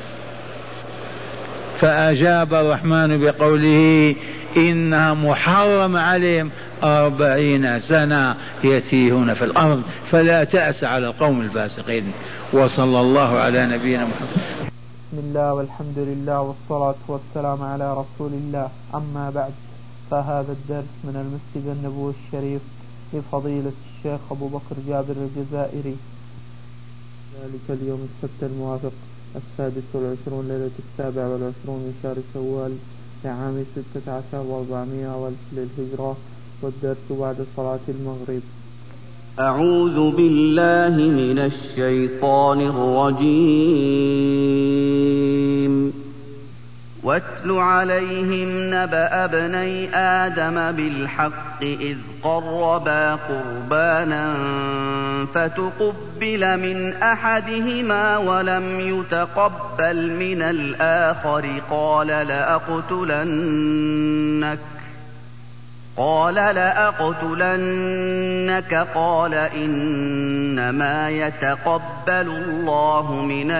فأجاب الرحمن بقوله إنها محرم عليهم 40 سنة يتيهون في الأرض فلا تأس على القوم الفاسقين. وصلى الله على نبينا محمد. بسم الله والحمد لله والصلاة والسلام على رسول الله. أما بعد، فهذا الدرس من المسجد النبوي الشريف لفضيلة الشيخ أبو بكر جابر الجزائري، ذلك اليوم السبت الموافق 26 ليلة 27 من شهر شوال لعام 16 و400 والف للهجرة، والدرس بعد صلاة المغرب. أعوذ بالله من الشيطان الرجيم. واتل عليهم نبأ ابني آدم بالحق إذ قربا قربانا فتقبل من أحدهما ولم يتقبل من الآخر قال لأقتلنك قال إنما يتقبل الله من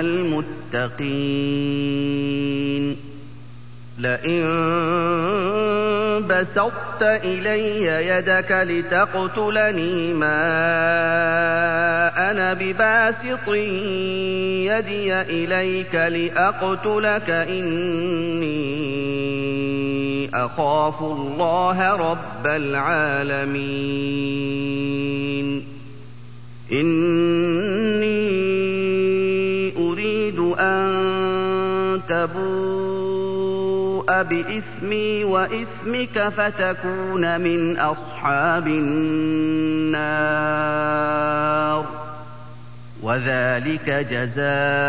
المتقين. لئن بسطت إلي يدك لتقتلني ما أنا بباسط يدي إليك لأقتلك إني أخاف الله رب العالمين. إني أريد أن تبوء بإثمي وإثمك فتكون من أصحاب النار، وذلك جزاء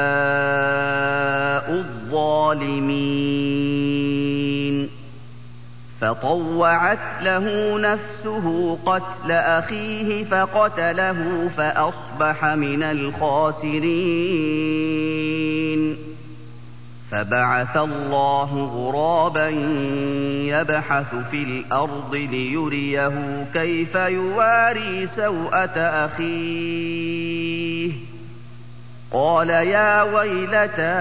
الظالمين. فطوعت له نفسه قتل أخيه فقتله فأصبح من الخاسرين. فبعث الله غرابا يبحث في الأرض ليريه كيف يواري سوءة أخيه قال يا ويلتى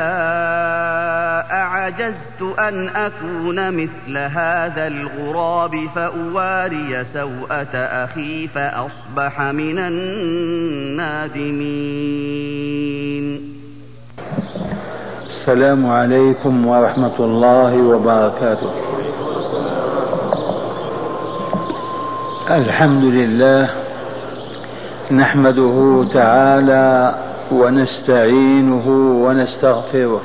أعجزت أن أكون مثل هذا الغراب فأواري سوءة أخي فأصبح من النادمين. السلام عليكم ورحمة الله وبركاته. الحمد لله نحمده تعالى ونستعينه ونستغفره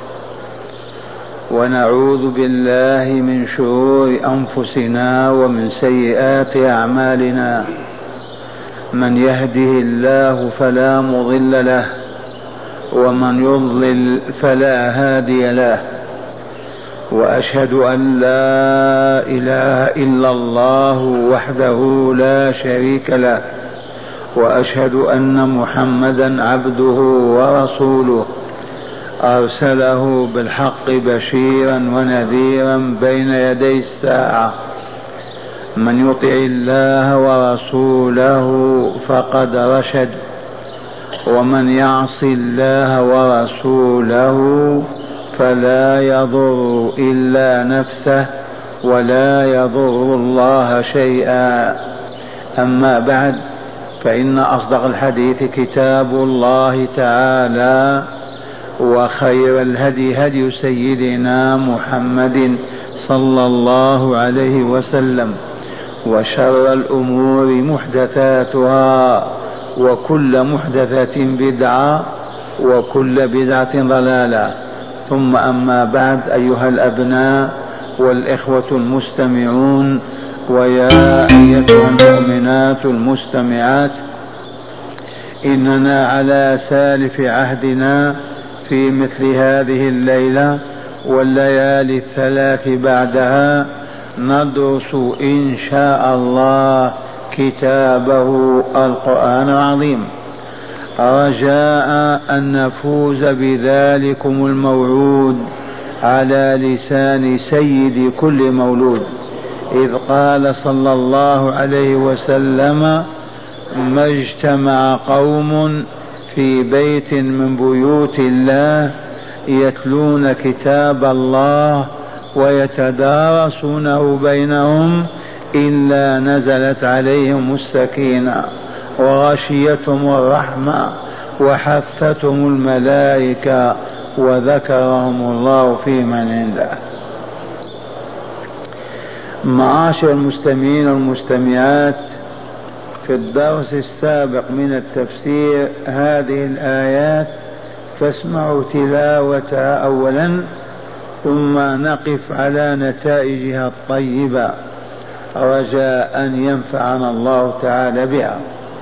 ونعوذ بالله من شرور أنفسنا ومن سيئات أعمالنا. من يهده الله فلا مضل له ومن يضلل فلا هادي له، وأشهد أن لا إله إلا الله وحده لا شريك له، وأشهد أن محمدا عبده ورسوله أرسله بالحق بشيرا ونذيرا بين يدي الساعة. من يطع الله ورسوله فقد رشد، ومن يعص الله ورسوله فلا يضر إلا نفسه ولا يضر الله شيئا. أما بعد، فإن أصدق الحديث كتاب الله تعالى، وخير الهدي هدي سيدنا محمد صلى الله عليه وسلم، وشر الأمور محدثاتها، وكل محدثة بدعة، وكل بدعة ضلالة. ثم أما بعد، أيها الأبناء والإخوة المستمعون، ويا أيتها المؤمنات المستمعات، إننا على سالف عهدنا في مثل هذه الليلة والليالي الثلاث بعدها ندرس إن شاء الله كتابه القرآن العظيم، رجاء أن نفوز بذلكم الموعود على لسان سيد كل مولود، إذ قال صلى الله عليه وسلم: ما اجتمع قوم في بيت من بيوت الله يتلون كتاب الله ويتدارسونه بينهم إلا نزلت عليهم السكينة وغشيتهم الرحمة وحفتهم الملائكة وذكرهم الله في من عنده. معاشر المستمعين والمستمعات، في الدرس السابق من التفسير هذه الآيات فاسمعوا تلاوتها أولا، ثم نقف على نتائجها الطيبة رجاء أن ينفعنا الله تعالى بها.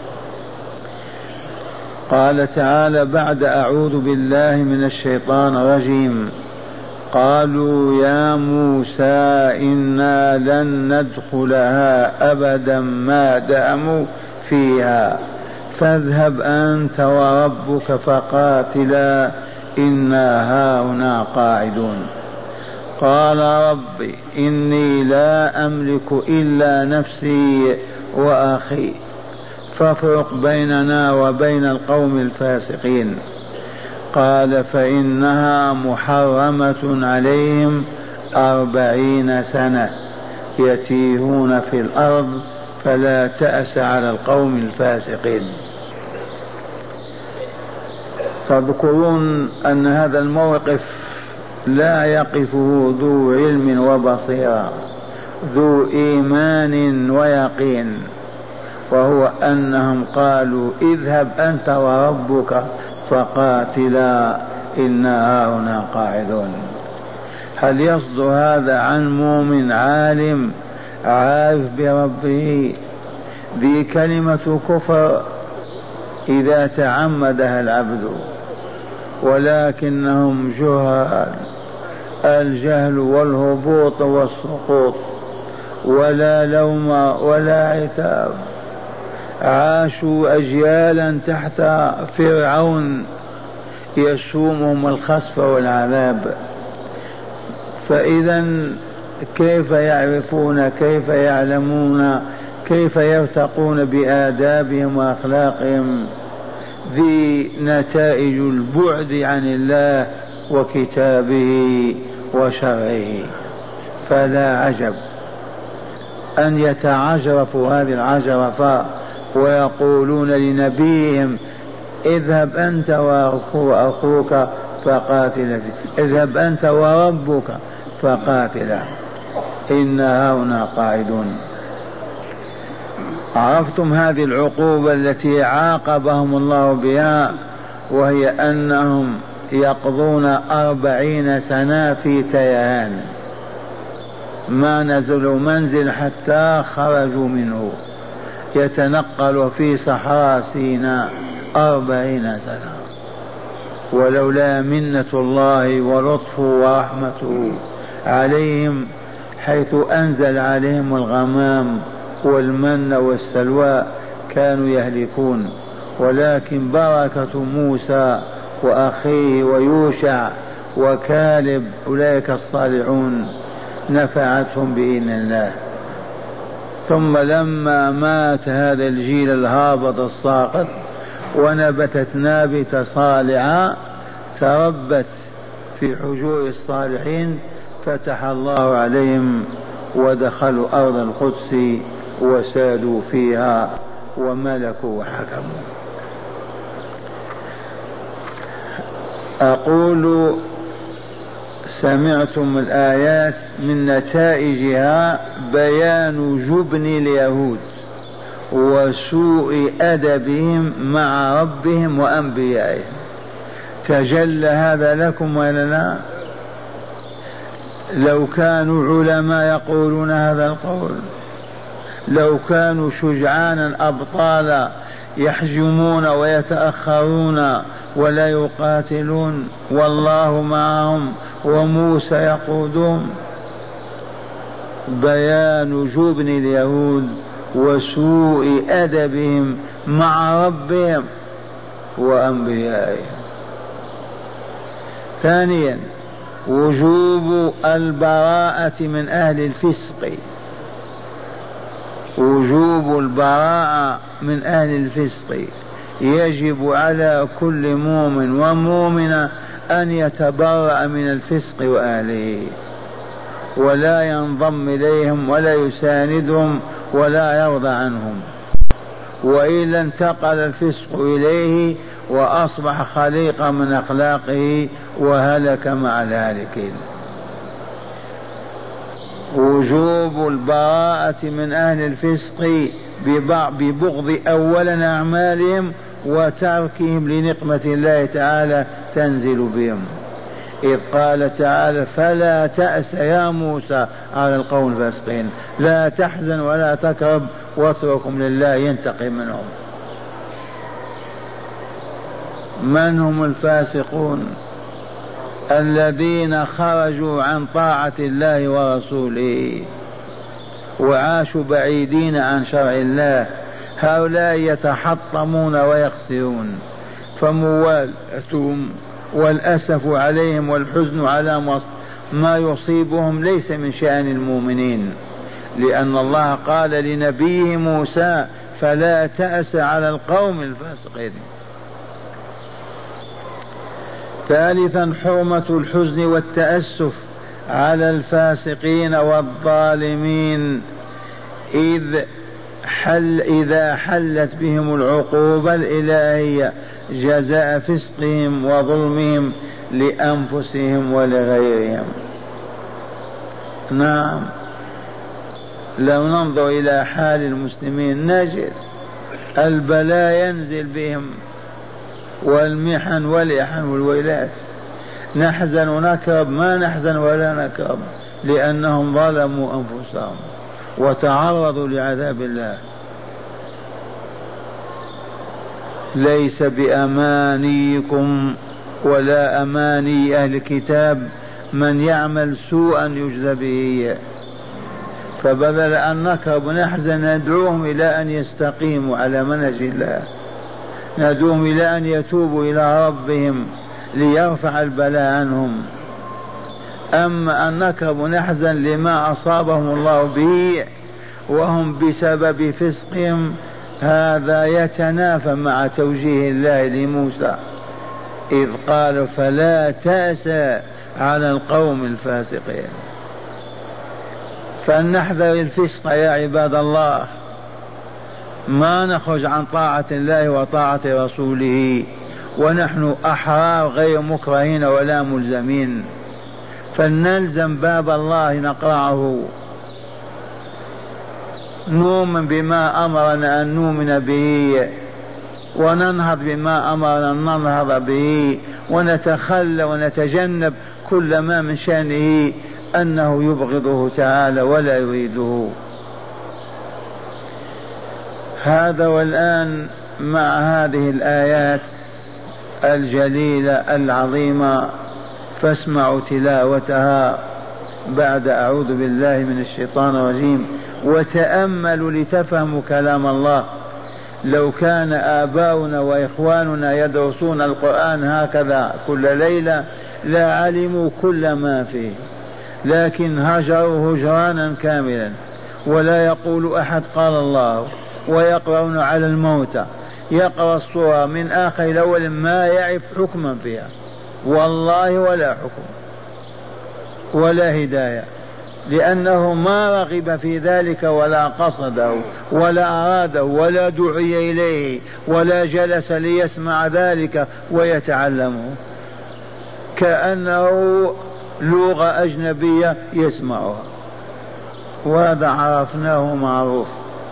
قال تعالى بعد: أعوذ بالله من الشيطان الرجيم. قالوا يا موسى إنا لن ندخلها أبدا ما داموا فيها فاذهب أنت وربك فقاتلا إنا هاهنا قاعدون. قال رب إني لا أملك إلا نفسي وأخي فافرق بيننا وبين القوم الفاسقين. قال فإنها محرمة عليهم 40 سنة يتيهون في الأرض فلا تأس على القوم الفاسقين. تذكرون أن هذا الموقف لا يقفه ذو علم وبصيرة، ذو إيمان ويقين، وهو أنهم قالوا اذهب أنت وربك فقاتلا إنا هاهنا قاعدون. هل يصدر هذا عن مؤمن عالم عارف بربه؟ ذي كلمة كفر إذا تعمدها العبد، ولكنهم جهال، الجهل والهبوط والسقوط، ولا لوم ولا عتاب. عاشوا أجيالا تحت فرعون يسومهم الخسف والعذاب، فإذا كيف يعرفون، كيف يعلمون، كيف يرتقون بآدابهم وأخلاقهم؟ ذي نتائج البعد عن الله وكتابه وشرعه. فلا عجب أن يتعجرفوا هذه العجرفة ويقولون لنبيهم اذهب أنت وأخوك فقاتلا، اذهب أنت وربك فقاتلا، إنا هنا قاعدون. عرفتم هذه العقوبة التي عاقبهم الله بها، وهي أنهم يقضون 40 سنة في تيهان، ما نزلوا منزل حتى خرجوا منه، يتنقلوا في صحراء سيناء 40 سنة. ولولا منة الله ولطفه ورحمته عليهم حيث أنزل عليهم الغمام والمن والسلوى كانوا يهلكون، ولكن بركة موسى وأخيه ويوشع وكالب أولئك الصالحون نفعتهم بإذن الله. ثم لما مات هذا الجيل الهابط الساقط ونبتت نابتة صالحة تربت في حجور الصالحين، فتح الله عليهم ودخلوا أرض القدس وسادوا فيها وملكوا وحكموا. أقول سمعتم الآيات من نتائجها بيان جبن اليهود وسوء أدبهم مع ربهم وأنبيائهم. تجلى هذا لكم ولا لا؟ لو كانوا علماء يقولون هذا القول، لو كانوا شجعانا أبطالا يحجمون ويتأخرون ولا يقاتلون والله معهم وموسى يقودهم. بيان جبن اليهود وسوء أدبهم مع ربهم وأنبيائهم. ثانيا وجوب البراءة من أهل الفسق، وجوب البراءة من أهل الفسق. يجب على كل مؤمن ومؤمنة أن يتبرأ من الفسق وأهله، ولا ينضم إليهم ولا يساندهم ولا يرضى عنهم، وإلا انتقل الفسق إليه وأصبح خليقا من أخلاقه وهلك مع الهالكين. وجوب البراءة من أهل الفسق ببغض أولا أعمالهم وتركهم لنقمة الله تعالى تنزل بهم، إذ قال تعالى فلا تأس يا موسى على القوم الفاسقين، لا تحزن ولا تكرب واتركهم لله ينتقم منهم. من هم الفاسقون؟ الذين خرجوا عن طاعة الله ورسوله وعاشوا بعيدين عن شرع الله، هؤلاء يتحطمون ويخسرون. فموالاتهم والأسف عليهم والحزن على ما يصيبهم ليس من شأن المؤمنين، لأن الله قال لنبيه موسى فلا تأس على القوم الفاسقين. ثالثا حرمة الحزن والتأسف على الفاسقين والظالمين إذا حلت بهم العقوبة الإلهية جزاء فسقهم وظلمهم لأنفسهم ولغيرهم. نعم، لو ننظر إلى حال المسلمين نجد البلاء ينزل بهم والمحن والإحن والويلات، نحزن ونكرب ما نحزن ولا نكرب لأنهم ظلموا أنفسهم وتعرضوا لعذاب الله. ليس بأمانيكم ولا أماني أهل الكتاب من يعمل سوءا يجزى به، فبدل أن نكرب ونحزن ندعوهم إلى أن يستقيموا على منهج الله، ندعوهم إلى أن يتوبوا إلى ربهم ليرفع البلاء عنهم. أما أن نكرب ونحزن لما أصابهم الله به وهم بسبب فسقهم، هذا يتنافى مع توجيه الله لموسى إذ قال فلا تأس على القوم الفاسقين. فلنحذر الفسق يا عباد الله، ما نخرج عن طاعة الله وطاعة رسوله ونحن أحرار غير مكرهين ولا ملزمين، فلنلزم باب الله نقرعه، نؤمن بما أمرنا أن نؤمن به وننهض بما أمرنا أن ننهض به، ونتخلى ونتجنب كل ما من شأنه أنه يبغضه تعالى ولا يريده. هذا والآن مع هذه الآيات الجليلة العظيمة فاسمعوا تلاوتها بعد أعوذ بالله من الشيطان الرجيم وتأملوا لتفهموا كلام الله. لو كان آباؤنا وإخواننا يدرسون القرآن هكذا كل ليلة لا علموا كل ما فيه، لكن هجروا هجرانا كاملا، ولا يقول أحد قال الله، ويقرؤون على الموتى، يقرأ الصورة من آخر الأول ما يعرف حكما فيها والله ولا حكم ولا هداية، لأنه ما رغب في ذلك ولا قصده ولا أراده ولا دعي إليه ولا جلس ليسمع ذلك ويتعلمه، كأنه لغة أجنبية يسمعها، وهذا عرفناه معروف.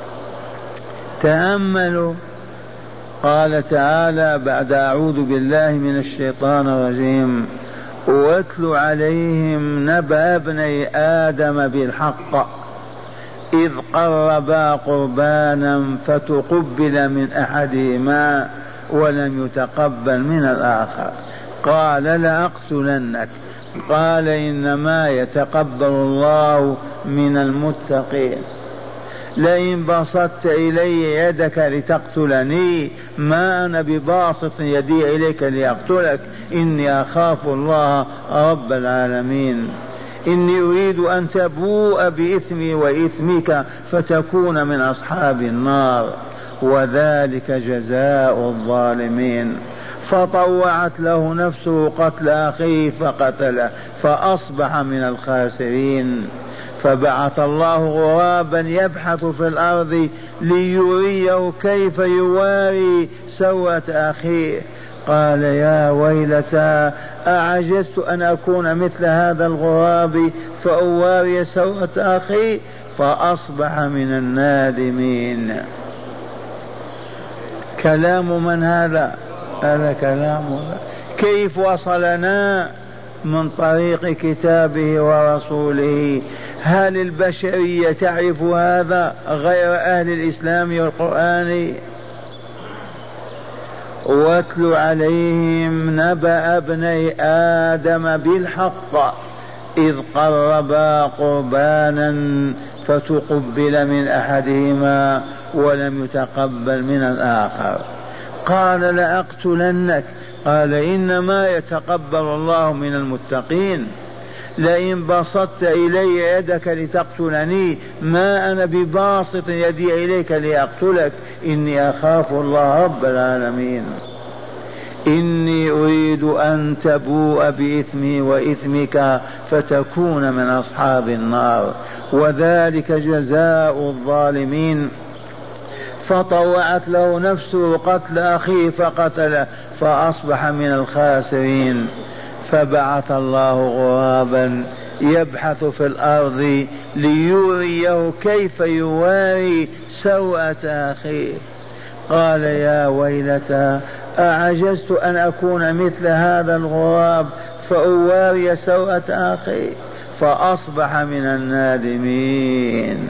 تأملوا قال تعالى بعد أعوذ بالله من الشيطان الرجيم واتل عليهم نبأ ابني آدم بالحق إذ قربا قربانا فتقبل من أحدهما ولم يتقبل من الآخر قال لأقتلنك قال إنما يتقبل الله من المتقين. لئن بسطت إلي يدك لتقتلني ما أنا بباسط يدي إليك لأقتلك إني أخاف الله رب العالمين. إني أريد أن تبوء بإثمي وإثمك فتكون من أصحاب النار وذلك جزاء الظالمين. فطوعت له نفسه قتل أخيه فقتله فأصبح من الخاسرين. فبعث الله غرابا يبحث في الأرض ليريه كيف يواري سوءة أخيه قال يا ويلتى أعجزت أن أكون مثل هذا الغراب فأواري سوءة أخي فأصبح من النادمين. كلام من هذا؟ هذا كلام الله. كيف وصلنا من طريق كتابه ورسوله؟ هل البشرية تعرف هذا غير أهل الإسلام والقرآن؟ واتل عليهم نبأ ابني آدم بالحق إذ قربا قربانا فتقبل من أحدهما ولم يتقبل من الآخر قال لأقتلنك قال إنما يتقبل الله من المتقين. لئن بسطت إلي يدك لتقتلني ما أنا بباسط يدي إليك لأقتلك إني أخاف الله رب العالمين. إني أريد أن تبوء بإثمي وإثمك فتكون من أصحاب النار وذلك جزاء الظالمين. فطوعت له نفسه قتل أخيه فقتله فأصبح من الخاسرين. فبعث الله غرابا يبحث في الأرض ليريه كيف يواري سوءة أخيه قال يا ويلتى أعجزت أن أكون مثل هذا الغراب فأواري سوءة أخي فأصبح من النادمين.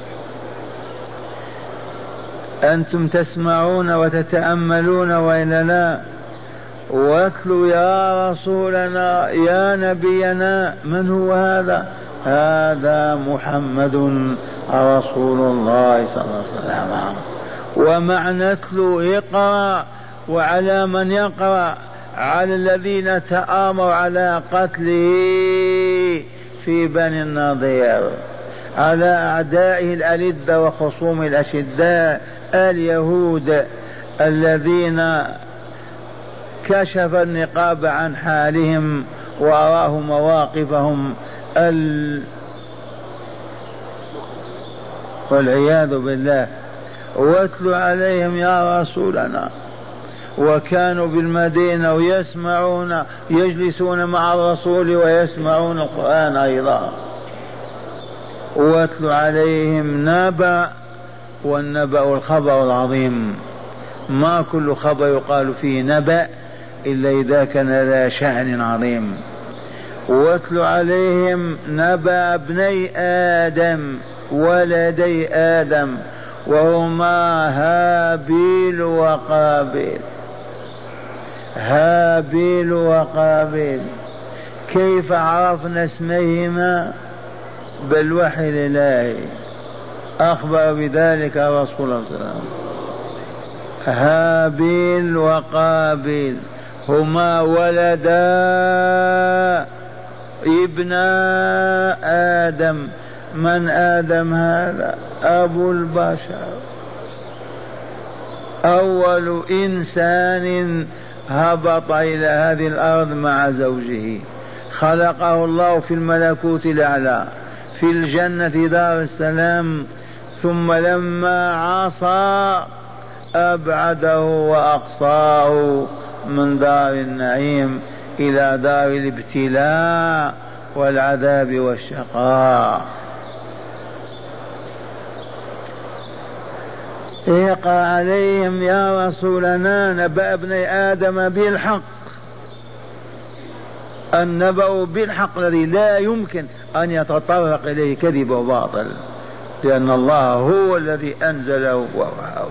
أنتم تسمعون وتتأملون وإلا لا؟ واتلوا يا رسولنا يا نبينا. من هو هذا؟ هذا محمد رسول الله صلى الله عليه وسلم. ومعنى اتلو اقرأ، وعلى من يقرأ؟ على الذين تآمروا على قتله في بني النضير على أعدائه الألدة وخصوم الأشداء اليهود الذين كشف النقاب عن حالهم وأراه مواقفهم والعياذ بالله. واتل عليهم يا رسولنا. وكانوا بالمدينة ويسمعون، يجلسون مع الرسول ويسمعون القرآن أيضا. واتل عليهم نبأ، والنبأ الخبر العظيم، ما كل خبر يقال فيه نبأ إلا إذا كان ذا شأن عظيم. واتل عليهم نبأ ابني آدم ولدي آدم وهما هابيل وقابيل. هابيل وقابيل كيف عرفنا اسميهما؟ بالوحي الإلهي، أخبر بذلك رسول الله صلى الله عليه وسلم. هابيل وقابيل هما ولدا ابن آدم. من آدم هذا؟ أبو البشر، أول إنسان هبط إلى هذه الأرض مع زوجه، خلقه الله في الملكوت الأعلى في الجنة دار السلام، ثم لما عصى أبعده وأقصاه من دار النعيم إلى دار الابتلاء والعذاب والشقاء. اقرأ عليهم يا رسولنا نبأ ابني آدم بالحق، النبأ بالحق الذي لا يمكن أن يتطرق إليه كذب وباطل، لأن الله هو الذي أنزله ووحاه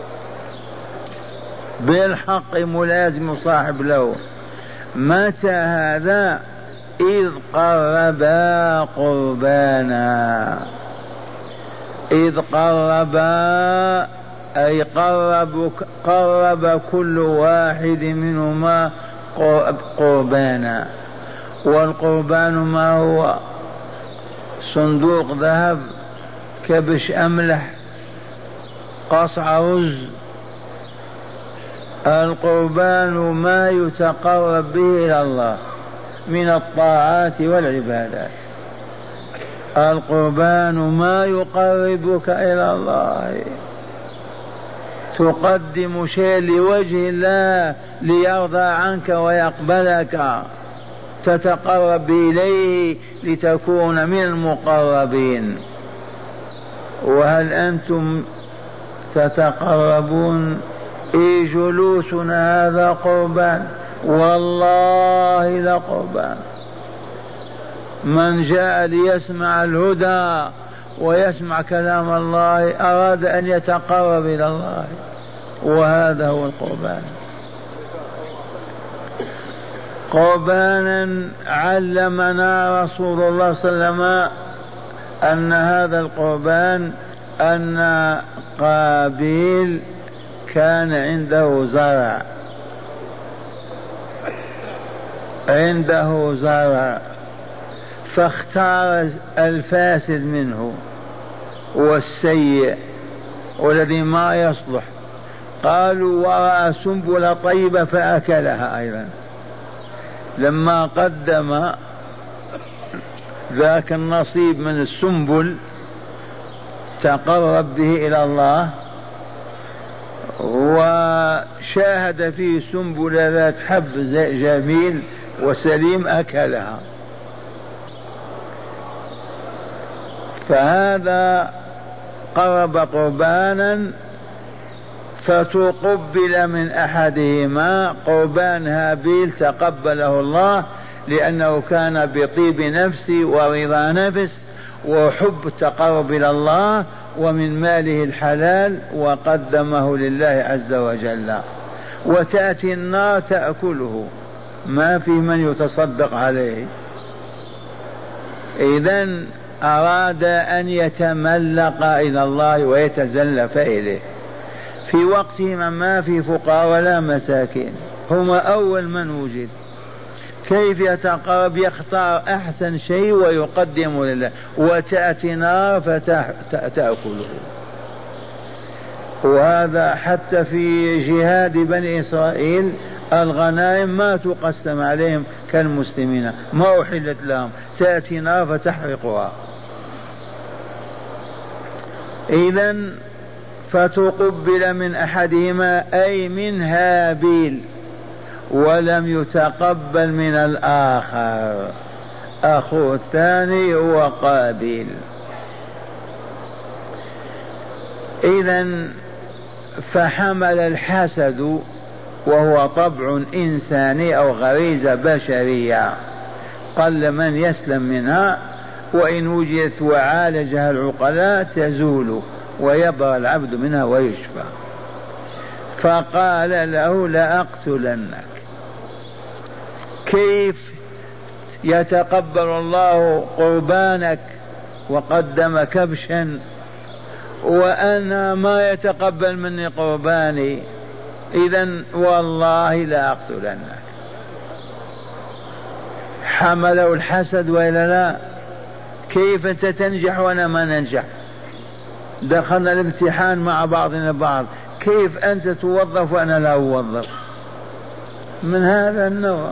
بالحق ملازم صاحب له. متى هذا؟ إذ قربا قربانا. إذ قربا أي قرب كل واحد منهما قربانا. والقربان ما هو؟ صندوق ذهب، كبش أملح، قصع رز. القربان ما يتقرب به إلى الله من الطاعات والعبادات. القربان ما يقربك إلى الله. تقدم شيء لوجه الله ليرضى عنك ويقبلك، تتقرب إليه لتكون من المقربين. وهل أنتم تتقربون؟ إيه جلوسنا هذا قربان، والله لقربان. من جاء ليسمع الهدى ويسمع كلام الله أراد أن يتقرب إلى الله، وهذا هو القربان. قربانا علمنا رسول الله صلى الله عليه وسلم أن هذا القربان، أن قابيل كان عنده زرع، عنده زرع، فاختار الفاسد منه والسيء والذي ما يصلح. قالوا ورأى سنبلة طيبة فأكلها أيضا. لما قدم ذاك النصيب من السنبل تقرب به إلى الله، وشاهد فيه سنبلة ذات حب جميل وسليم أكلها. فهذا قرب قربانا فتقبل من أحدهما. قربان هابيل تقبله الله لأنه كان بطيب نفس ورضا نفس وحب التقرب إلى الله ومن ماله الحلال، وقدمه لله عز وجل. وتأتي النار تأكله، ما في من يتصدق عليه. إذن أراد أن يتملق إلى الله ويتزلف إليه. في وقتهم ما في فقراء ولا مساكين، هم أول من وجد. كيف يتقرب؟ يختار أحسن شيء ويقدم لله، وتأتي نار فتأكله. وهذا حتى في جهاد بني إسرائيل الغنائم ما تقسم عليهم كالمسلمين، ما أحلت لهم، تأتي نار فتحرقها. إذن فتقبل من أحدهما أي من هابيل، ولم يتقبل من الآخر أخوه الثاني هو قابيل. إذن فحمل الحسد، وهو طبع إنساني أو غريزة بشرية قل من يسلم منها، وإن وجدت وعالجها العقلاء تزول ويبرى العبد منها ويشفى. فقال له لأقتلنك. كيف يتقبل الله قربانك وقدم كبشا وأنا ما يتقبل مني قرباني؟ إذن والله لأقتلنك. حمله الحسد وإلا لا؟ كيف أنت تنجح وأنا ما ننجح؟ دخلنا الامتحان مع بعضنا بعض، كيف أنت توظف وأنا لا أوظف؟ من هذا النوع.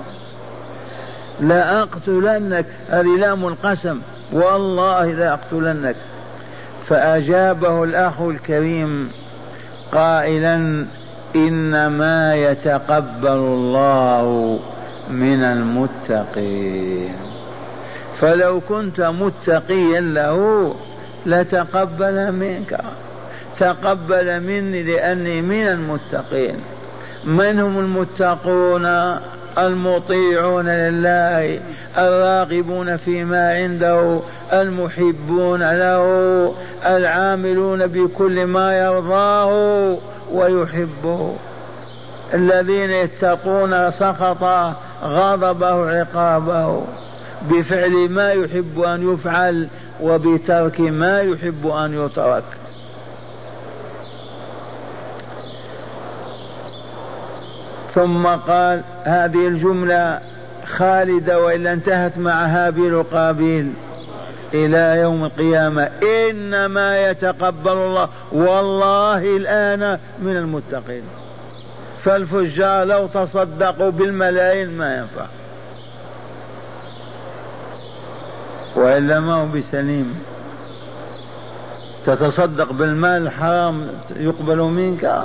لأقتلنك، هذه لام القسم، والله لأقتلنك. فأجابه الأخ الكريم قائلا إنما يتقبل الله من المتقين، فلو كنت متقيا له لتقبل منك. تقبل مني لأني من المتقين. من هم المتقون؟ المطيعون لله، الراغبون فيما عنده، المحبون له، العاملون بكل ما يرضاه ويحبه، الذين يتقون سخطه غضبه عقابه بفعل ما يحب أن يفعل وبترك ما يحب أن يترك. ثم قال هذه الجملة خالدة وإلا انتهت مع هابيل وقابيل إلى يوم القيامة: إنما يتقبل الله والله الآن من المتقين. فالفجار لو تصدقوا بالملايين ما ينفع، وإلا ما هو بسليم. تتصدق بالمال الحرام يقبل منك.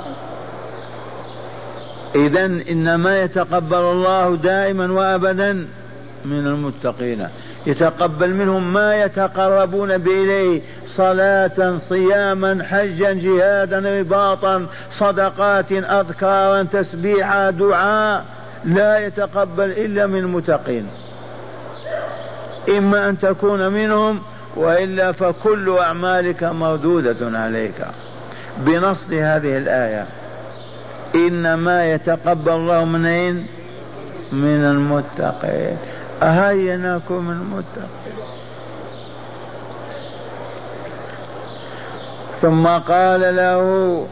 إذن إنما يتقبل الله دائما وأبدا من المتقين، يتقبل منهم ما يتقربون بإليه: صلاة، صياما، حجا، جهادا، رباطا، صدقات، أذكارا، تسبيحا، دعاء. لا يتقبل إلا من المتقين. إما أن تكون منهم وإلا فكل أعمالك مردودة عليك بنص هذه الآية: إنما يتقبل الله منين؟ من المتقين. أهيناكم من المتقين. ثم قال له: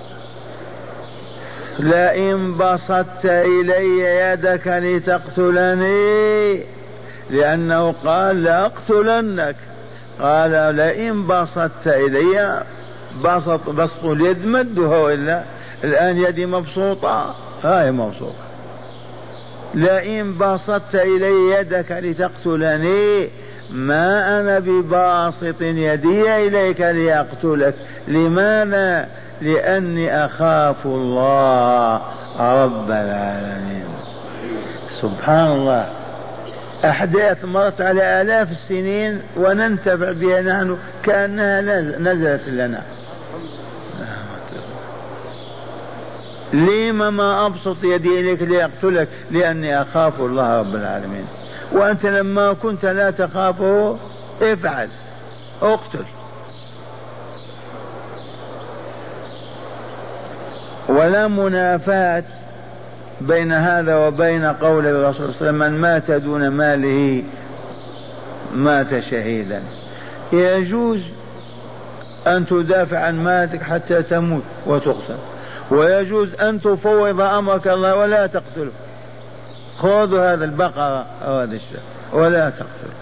لئن بسطت إلي يدك لتقتلني، لأنه قال لأقتلنك. قال: لئن بسطت إلي، بسط اليد مدها، وإلا الآن يدي مبسوطة، هاي مبسوطة. لئن بسطت إلي يدك لتقتلني ما أنا بباسط يدي إليك لأقتلك. لماذا؟ لأني أخاف الله رب العالمين. سبحان الله، أحداث مرت على آلاف السنين وننتفع بها نحن كأنها نزلت لنا. لما ما أبسط يدي إليك ليقتلك؟ لأني أخاف الله رب العالمين. وأنت لما كنت لا تخافه افعل، اقتل. ولا منافاة بين هذا وبين قول الرسول صلى الله عليه وسلم: من مات دون ماله مات شهيدا. يجوز أن تدافع عن مالك حتى تموت وتقتل، ويجوز أن تفوض أمرك الله ولا تقتله. خذوا هذا البقرة أو هذا الشاة ولا تقتلوا.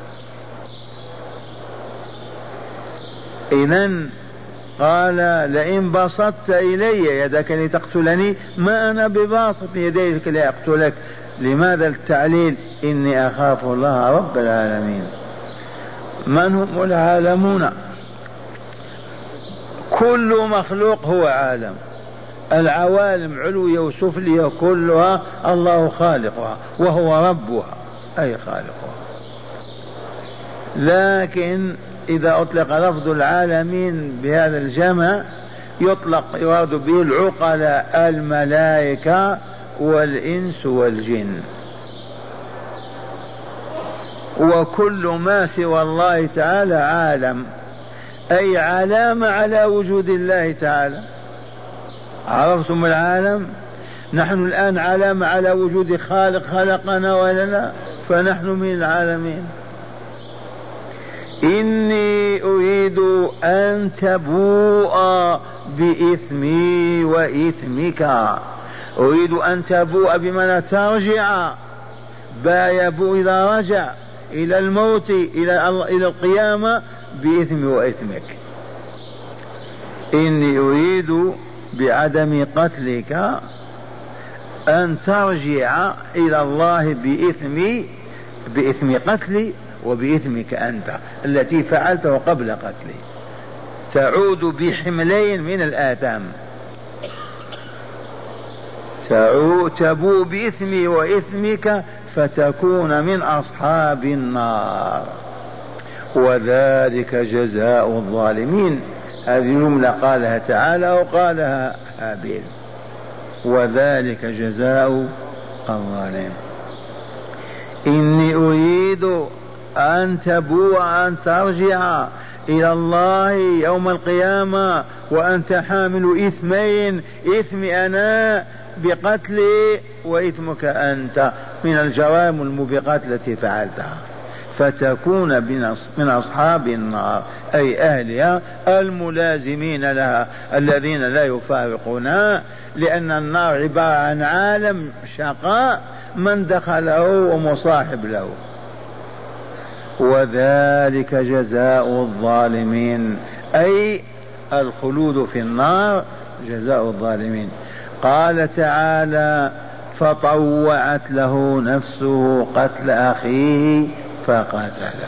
إذن قال لئن بسطت إلي يدك لتقتلني ما أنا بباسط يديك لأقتلك. لماذا التعليل؟ إني أخاف الله رب العالمين. من هم العالمون؟ كل مخلوق هو عالم، العوالم علوية وسفلية كلها الله خالقها وهو ربها أي خالقها. لكن إذا أطلق لفظ العالمين بهذا الجمع يطلق يراد به العقلاء الملائكة والإنس والجن، وكل ما سوى الله تعالى عالم، أي علامة على وجود الله تعالى. عرفتم العالم؟ نحن الآن علامة على وجود خالق خلقنا ولا لا؟ فنحن من العالمين. إني أريد أن تبوء بإثمي وإثمك. أريد أن تبوء بمعنى ترجع، يبوء إذا رجع إلى الموت إلى القيامة بإثمي وإثمك. إني أريد بعدم قتلك أن ترجع إلى الله بإثم قتلي وبإثمك أنت التي فعلته قبل قتلي، تعود بحملين من الآثام، تبوء بإثمي وإثمك فتكون من أصحاب النار، وذلك جزاء الظالمين. هذه جملة قالها تعالى وقالها هابيل، وذلك جزاء الظالمين. إني أريد أن تبوء أن ترجع إلى الله يوم القيامة وأنت حامل إثمين، إثمي أنا بقتلي وإثمك أنت من الجرائم الموبقات التي فعلتها، فتكون من أصحاب النار أي أهلها الملازمين لها الذين لا يفارقونها، لأن النار عبارة عن عالم شقاء من دخله ومصاحب له. وذلك جزاء الظالمين أي الخلود في النار جزاء الظالمين. قال تعالى فطوعت له نفسه قتل أخيه فقتله.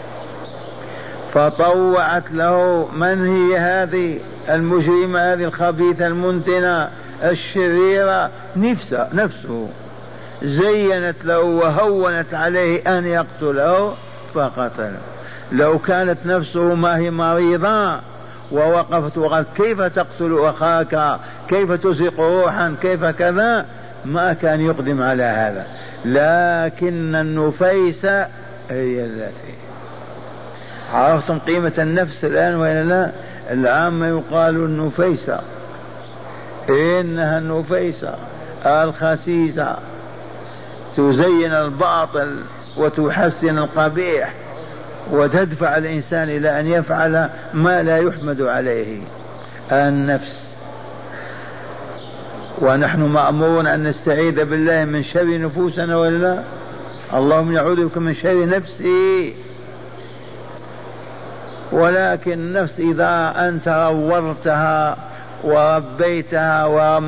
فطوعت له، من هي هذه المجرمة هذه الخبيثة المنتنة الشريرة؟ نفسه زينت له وهونت عليه أن يقتله فقتله. لو كانت نفسه ما هي مريضة ووقفت وقالت كيف تقتل أخاك، كيف تزق روحا، كيف كذا، ما كان يقدم على هذا. لكن النفيس هي التي. عرفتم قيمة النفس الآن وإلا لا؟ العامة يقال النفيسة، إنها النفيسة الخسيسة تزين الباطل وتحسن القبيح وتدفع الإنسان إلى أن يفعل ما لا يحمد عليه، النفس. ونحن مأمورون أن نستعيذ بالله من شر نفوسنا ولا لا؟ اللهم يعوذ بك من شر نفسي. ولكن النفس إذا أنت روضتها وربيتها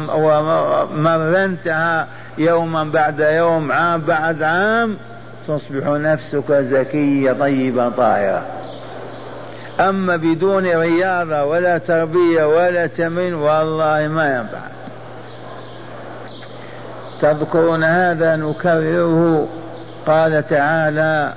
ومرنتها يوما بعد يوم عام بعد عام تصبح نفسك زكية طيبة طاهرة. أما بدون رياضة ولا تربية ولا تمرين والله ما ينفع. تذكرون هذا نكرره. قال تعالى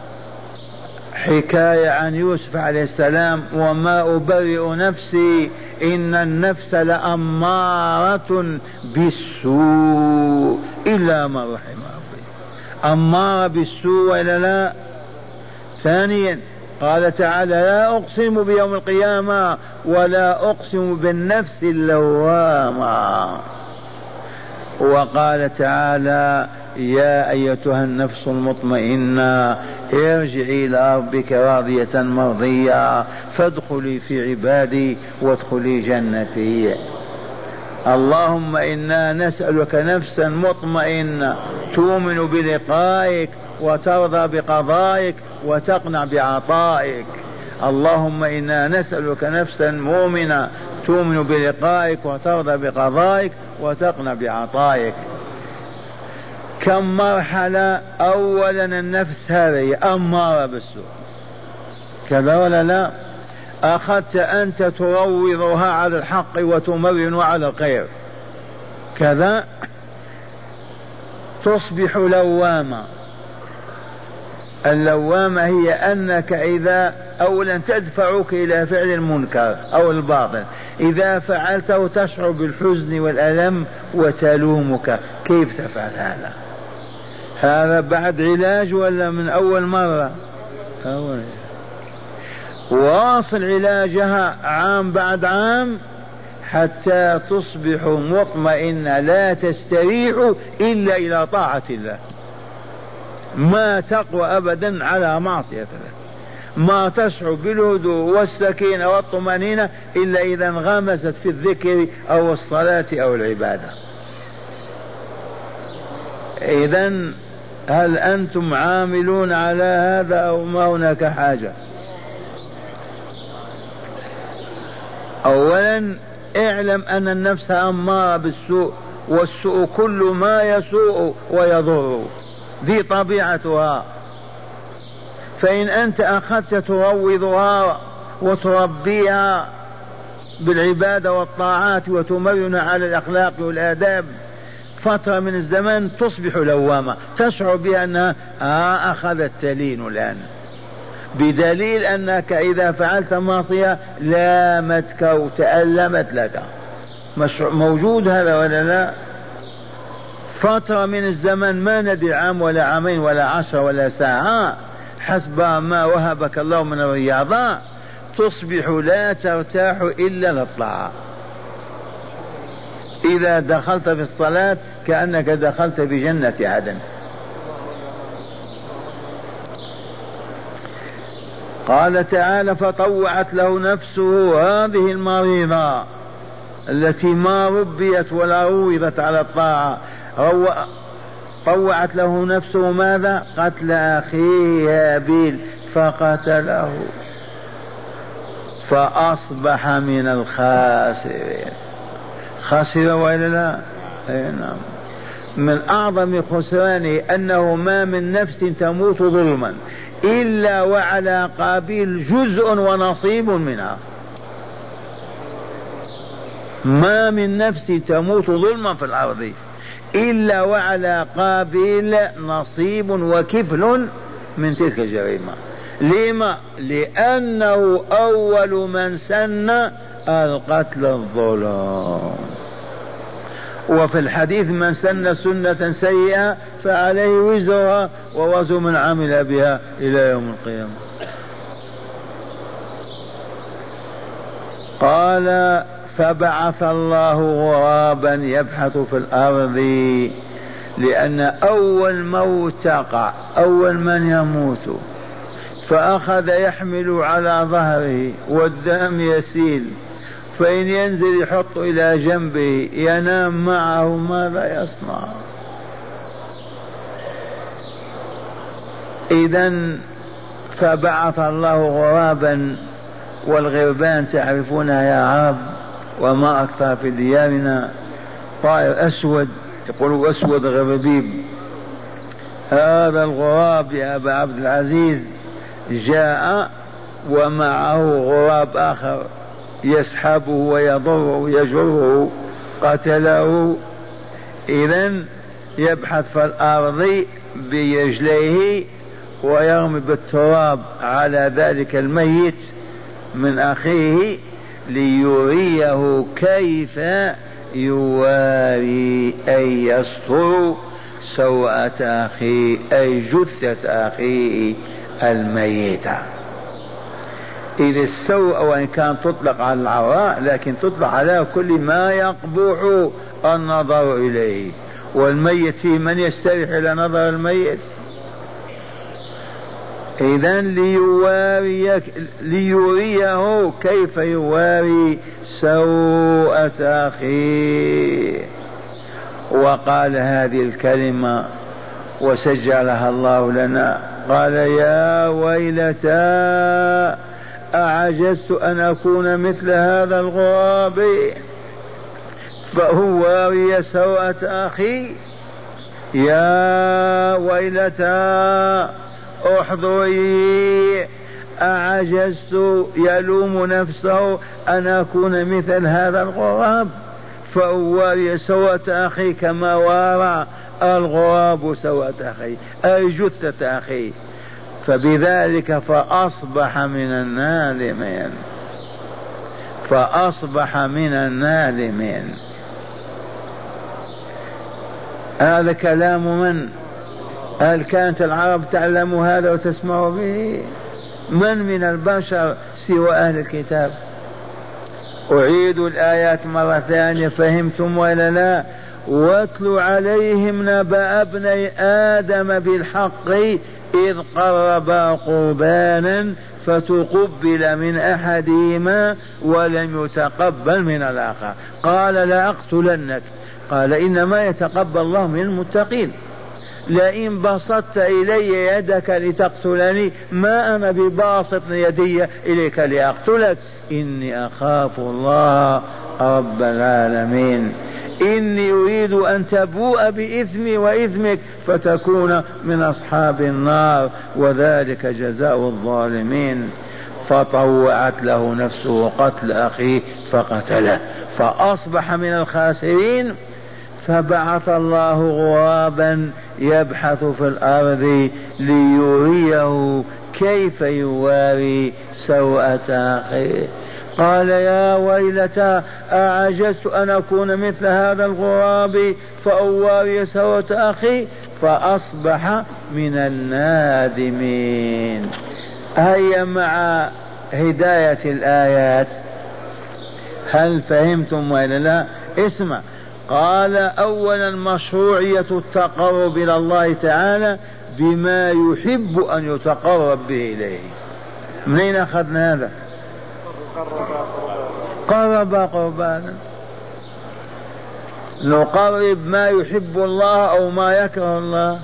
حكاية عن يوسف عليه السلام وما أبرئ نفسي إن النفس لأمارة بالسوء إلا ما رحم ربي. أمارة بالسوء إلا لا. ثانيا قال تعالى لا أقسم بيوم القيامة ولا أقسم بالنفس اللوامة. وقال تعالى يا أيتها النفس المطمئنة ارجعي إلى ربك راضية مرضية فادخلي في عبادي وادخلي جنتي. اللهم إنا نسألك نفسا مطمئنة تؤمن بلقائك وترضى بقضائك وتقنع بعطائك. اللهم إنا نسألك نفسا مؤمنة تؤمن بلقائك وترضى بقضائك وتقنع بعطائك. كم مرحلة؟ أولا النفس هذه أمارة بالسوء، كذا ولا لا؟ أخذت أنت تروضها على الحق وتمرن على الخير، كذا تصبح لوامة. اللوامة هي أنك إذا أولا تدفعك إلى فعل المنكر أو الباطل، إذا فعلته تشعر بالحزن والألم وتلومك. كيف تفعل هذا؟ هذا بعد علاج ولا من أول مرة؟ واصل علاجها عام بعد عام حتى تصبح مطمئنة لا تستريح إلا إلى طاعة الله، ما تقوى أبدا على معصية الله، ما تشعر بالهدوء والسكينة والطمأنينة إلا إذا انغمست في الذكر أو الصلاة أو العبادة. إذن هل أنتم عاملون على هذا أو ما هناك حاجة؟ أولا اعلم أن النفس أمارة بالسوء، والسوء كل ما يسوء ويضر، ذي طبيعتها. فإن أنت أخذت تروضها وتربيها بالعبادة والطاعات وتمرن على الأخلاق والآداب فترة من الزمن تصبح لوامة، تشعر بأنها أخذت تلين الآن، بدليل أنك إذا فعلت معصية لامتك وتألمت لك. موجود هذا ولا لا؟ فترة من الزمن ما ندري عام ولا عامين ولا 10 ولا ساعة، حسب ما وهبك الله من الرياضة، تصبح لا ترتاح إلا للطاعة. إذا دخلت في الصلاة كأنك دخلت بجنة عدن. قال تعالى فطوعت له نفسه، هذه المريضة التي ما ربيت ولا روضت على الطاعة، طوعت له نفسه ماذا؟ قتل أخيه هابيل فقتله فأصبح من الخاسرين. خسر ولا لا؟ نعم. من أعظم خسرانه أنه ما من نفس تموت ظلما إلا وعلى قابيل جزء ونصيب منها. ما من نفس تموت ظلما في الأرض إلا وعلى قابيل نصيب وكفل من تلك الجريمة. لما؟ لأنه أول من سن القتل الظلم. وفي الحديث من سن سنة سيئة فعليه وزرها ووزر من عمل بها إلى يوم القيامة. قال فبعث الله غرابا يبحث في الأرض، لأن أول موت تقع أول من يموت، فأخذ يحمل على ظهره والدم يسيل، فإن ينزل يحط إلى جنبه ينام معه ماذا يصنع؟ إذن فبعث الله غرابا، والغربان تعرفونها يا عرب وما أكثر في ديارنا، طائر أسود يقولوا أسود غربيب. هذا الغراب يا أبا عبد العزيز جاء ومعه غراب آخر يسحبه ويضره ويجره، قتله. إذن يبحث في الأرض برجليه ويرمي بالتراب على ذلك الميت من أخيه ليريه كيف يواري أي يستر سوءة أخيه أي جثة أخيه الميت. إذ السوء وإن كان تطلق على العوراء لكن تطلق على كل ما يقبح النظر إليه، والميت فيه من يستريح إلى نظر الميت؟ إذن ليريه كيف يواري سوءة أخيه. وقال هذه الكلمة وسجلها الله لنا، قال يا ويلتى أعجزت أن أكون مثل هذا الغراب فأواري سوءة أخي. يا ويلتى احضري، أعجزت يلوم نفسه أن أكون مثل هذا الغراب فأواري سوءة أخي كما وارى الغراب سوءة أخي أي جثة أخي. فبذلك فأصبح من النادمين، فأصبح من النادمين. هذا كلام من؟ هل كانت العرب تعلم هذا وتسمع به؟ من البشر سوى أهل الكتاب؟ أعيد الآيات مرة ثانية، فهمتم ولا لا؟ واتل عليهم نبأ ابني آدم بالحق إذ قربا قربانا فتقبل من أحدهما ولم يتقبل من الآخر قال لأقتلنك. قال إنما يتقبل الله من المتقين. لئن بسطت إلي يدك لتقتلني ما أنا بباسط يدي إليك لأقتلك، إني أخاف الله رب العالمين. إني أريد أن تبوء بإثمي وإثمك فتكون من أصحاب النار وذلك جزاء الظالمين. فطوعت له نفسه قتل أخيه فقتله فأصبح من الخاسرين. فبعث الله غرابا يبحث في الأرض ليريه كيف يواري سوءة أخيه. قال يا ويلتى أعجزت أن أكون مثل هذا الغراب فأواري سوءة أخي فأصبح من النادمين. هيا مع هداية الآيات، هل فهمتم ولا لا؟ اسمع. قال أولا مشروعية التقرب إلى الله تعالى بما يحب أن يتقرب به إليه. منين أخذنا هذا؟ قرب قربانا. نقرب ما يحب الله أو ما يكره الله.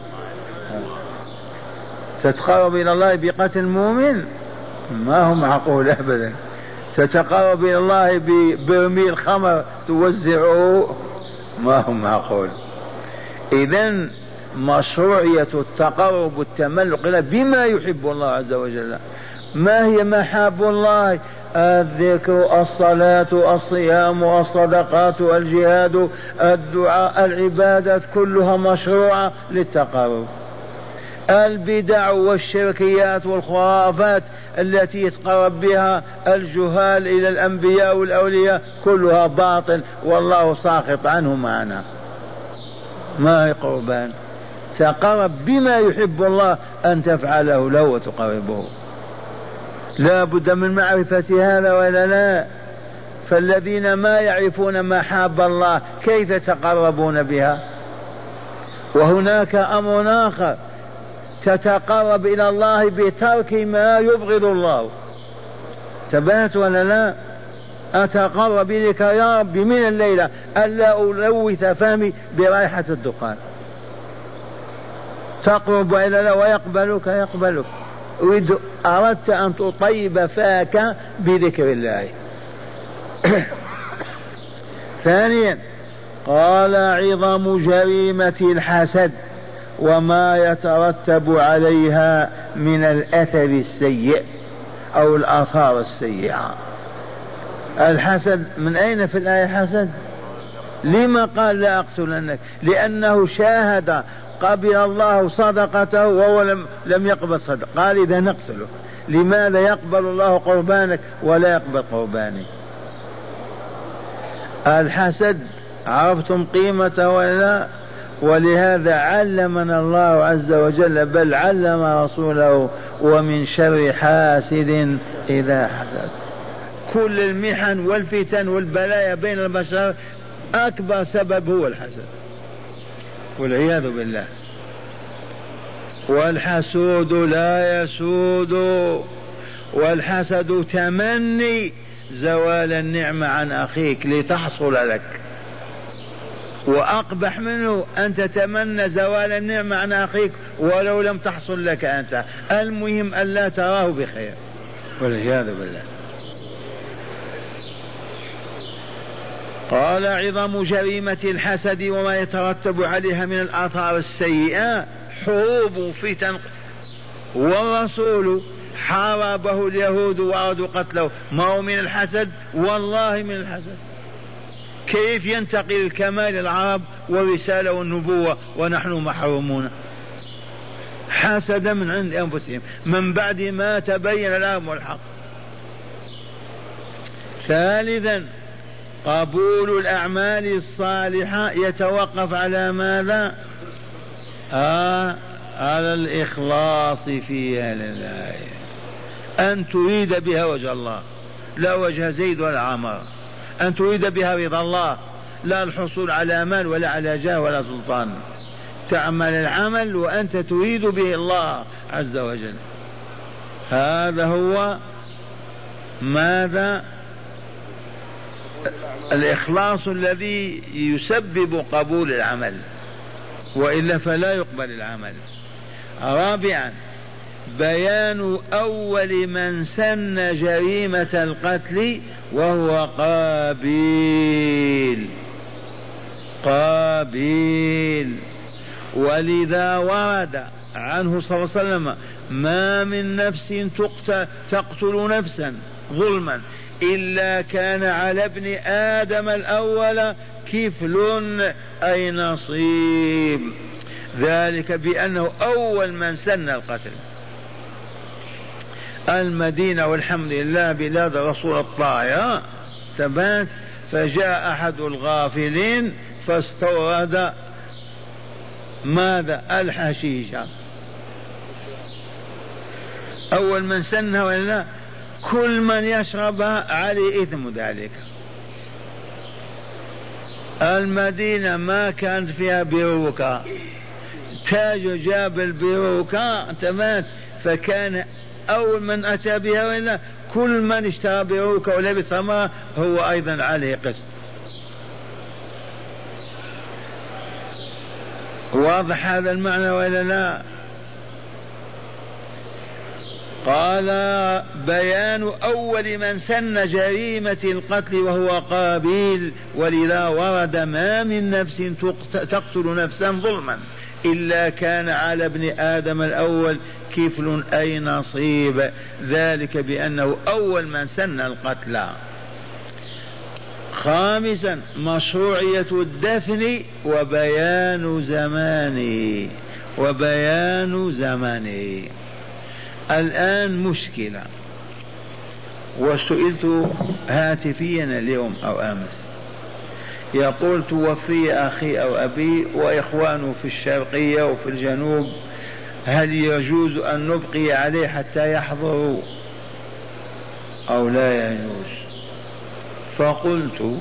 تتقرب إلى الله بقتل مؤمن؟ ما هو معقول أبدا. تتقرب إلى الله ببرميل خمر توزعه؟ ما هو معقول. إذن مشروعية التقرب والتملق بما يحب الله عز وجل. ما هي محاب الله؟ الذكر، الصلاة، الصيام، الصدقات، الجهاد، الدعاء، العبادات كلها مشروعة للتقرب. البدع والشركيات والخرافات التي يتقرب بها الجهال إلى الأنبياء والأولياء كلها باطل والله ساخط عنه معنا. ما هي قربان؟ تقرب بما يحب الله أن تفعله له وتقربه. لا بد من معرفة هذا ولا لا؟ فالذين ما يعرفون محاب الله كيف يتقربون بها؟ وهناك أمر آخر، تتقرب إلى الله بترك ما يبغض الله. تبات ولا لا؟ أتقرب إليك يا رب من الليلة ألا ألوث فمي برائحة الدخان. تقرب إلى الله ويقبلك يقبلك. أردت أن تطيب فاك بذكر الله. ثانيا قال عظم جريمة الحسد وما يترتب عليها من الأثر السيء أو الآثار السيئة. الحسد من أين في الآية حسد؟ لما قال لا أقتلنك؟ لأنه شاهد قبل الله صدقته وهو لم يقبل صدقه، قال إذا نقتله. لماذا يقبل الله قربانك ولا يقبل قرباني؟ الحسد عرفتم قيمته ولا؟ ولهذا علمنا الله عز وجل بل علم رسوله ومن شر حاسد إذا حسد. كل المحن والفتن والبلايا بين البشر أكبر سبب هو الحسد والعياذ بالله. والحسود لا يسود، والحسد تمني زوال النعمة عن أخيك لتحصل لك، وأقبح منه أن تتمنى زوال النعمة عن أخيك ولو لم تحصل لك أنت، المهم أن لا تراه بخير، والعياذ بالله. قال عظم جريمة الحسد وما يترتب عليها من الآثار السيئة حروب فتن، والرسول حاربه اليهود وأرادوا قتله، ما هو من الحسد؟ والله من الحسد. كيف ينتقل الكمال العرب والرسالة والنبوة ونحن محرومون؟ حسد من عند أنفسهم من بعد ما تبين لهم الحق. ثالثا قبول الأعمال الصالحة يتوقف على ماذا؟ على الإخلاص فيها لله، أن تريد بها وجه الله لا وجه زيد ولا عمر، أن تريد بها رضا الله لا الحصول على مال ولا على جاه ولا سلطان، تعمل العمل وأنت تريد به الله عز وجل. هذا هو ماذا؟ الإخلاص الذي يسبب قبول العمل، وإلا فلا يقبل العمل. رابعا بيان أول من سن جريمة القتل وهو قابيل، ولذا ورد عنه صلى الله عليه وسلم ما من نفس تقتل نفسا ظلما إلا كان على ابن آدم الأول كفل أي نصيب، ذلك بأنه أول من سن القتل. المدينة والحمد لله بلاد رسول الطاعة ثبات، فجاء أحد الغافلين فاستورد ماذا؟ الحشيشة. أول من سنها ولا كل من يشربها عليه إثم ذلك. المدينة ما كانت فيها بيروكا، تاج جاب البيروكا تمات، فكان أول من أتى بها ولا كل من اشترى بيروكا ولبس ما هو أيضا عليه قسط. واضح هذا المعنى ولا لا؟ قال بيان أول من سن جريمة القتل وهو قابيل، ولذا ورد ما من نفس تقتل نفسا ظلما إلا كان على ابن آدم الأول كفل أي نصيب، ذلك بأنه أول من سن القتل. خامسا مشروعية الدفن وبيان زمانه. الآن مشكلة، وسئلت هاتفيا اليوم أو أمس، يقول توفي أخي أو أبي وإخوانه في الشرقية وفي الجنوب، هل يجوز أن نبقي عليه حتى يحضروا أو لا يجوز؟ فقلت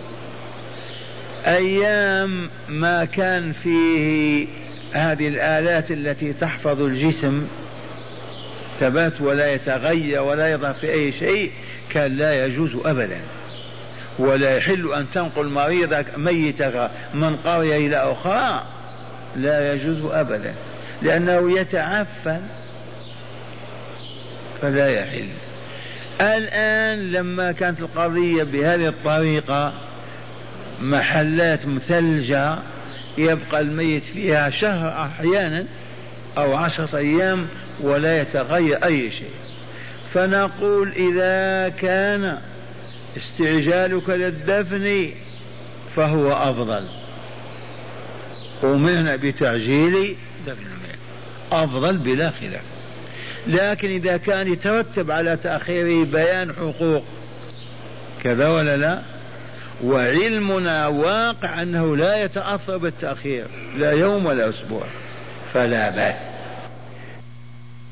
أيام ما كان فيه هذه الآلات التي تحفظ الجسم ثبات ولا يتغير ولا يضعف في أي شيء كان لا يجوز أبدا، ولا يحل أن تنقل مريضك ميتك من قرية إلى أخرى، لا يجوز أبدا لأنه يتعفن فلا يحل. الآن لما كانت القضية بهذه الطريقة محلات مثلجة يبقى الميت فيها شهر أحيانا أو 10 أيام ولا يتغير أي شيء، فنقول إذا كان استعجالك للدفن فهو أفضل، أمرنا بتعجيل دفن الميت أفضل بلا خلاف، لكن إذا كان يترتب على تأخيره بيان حقوق كذا ولا لا، وعلمنا واقع أنه لا يتأثر بالتأخير لا يوم ولا أسبوع، فلا بأس.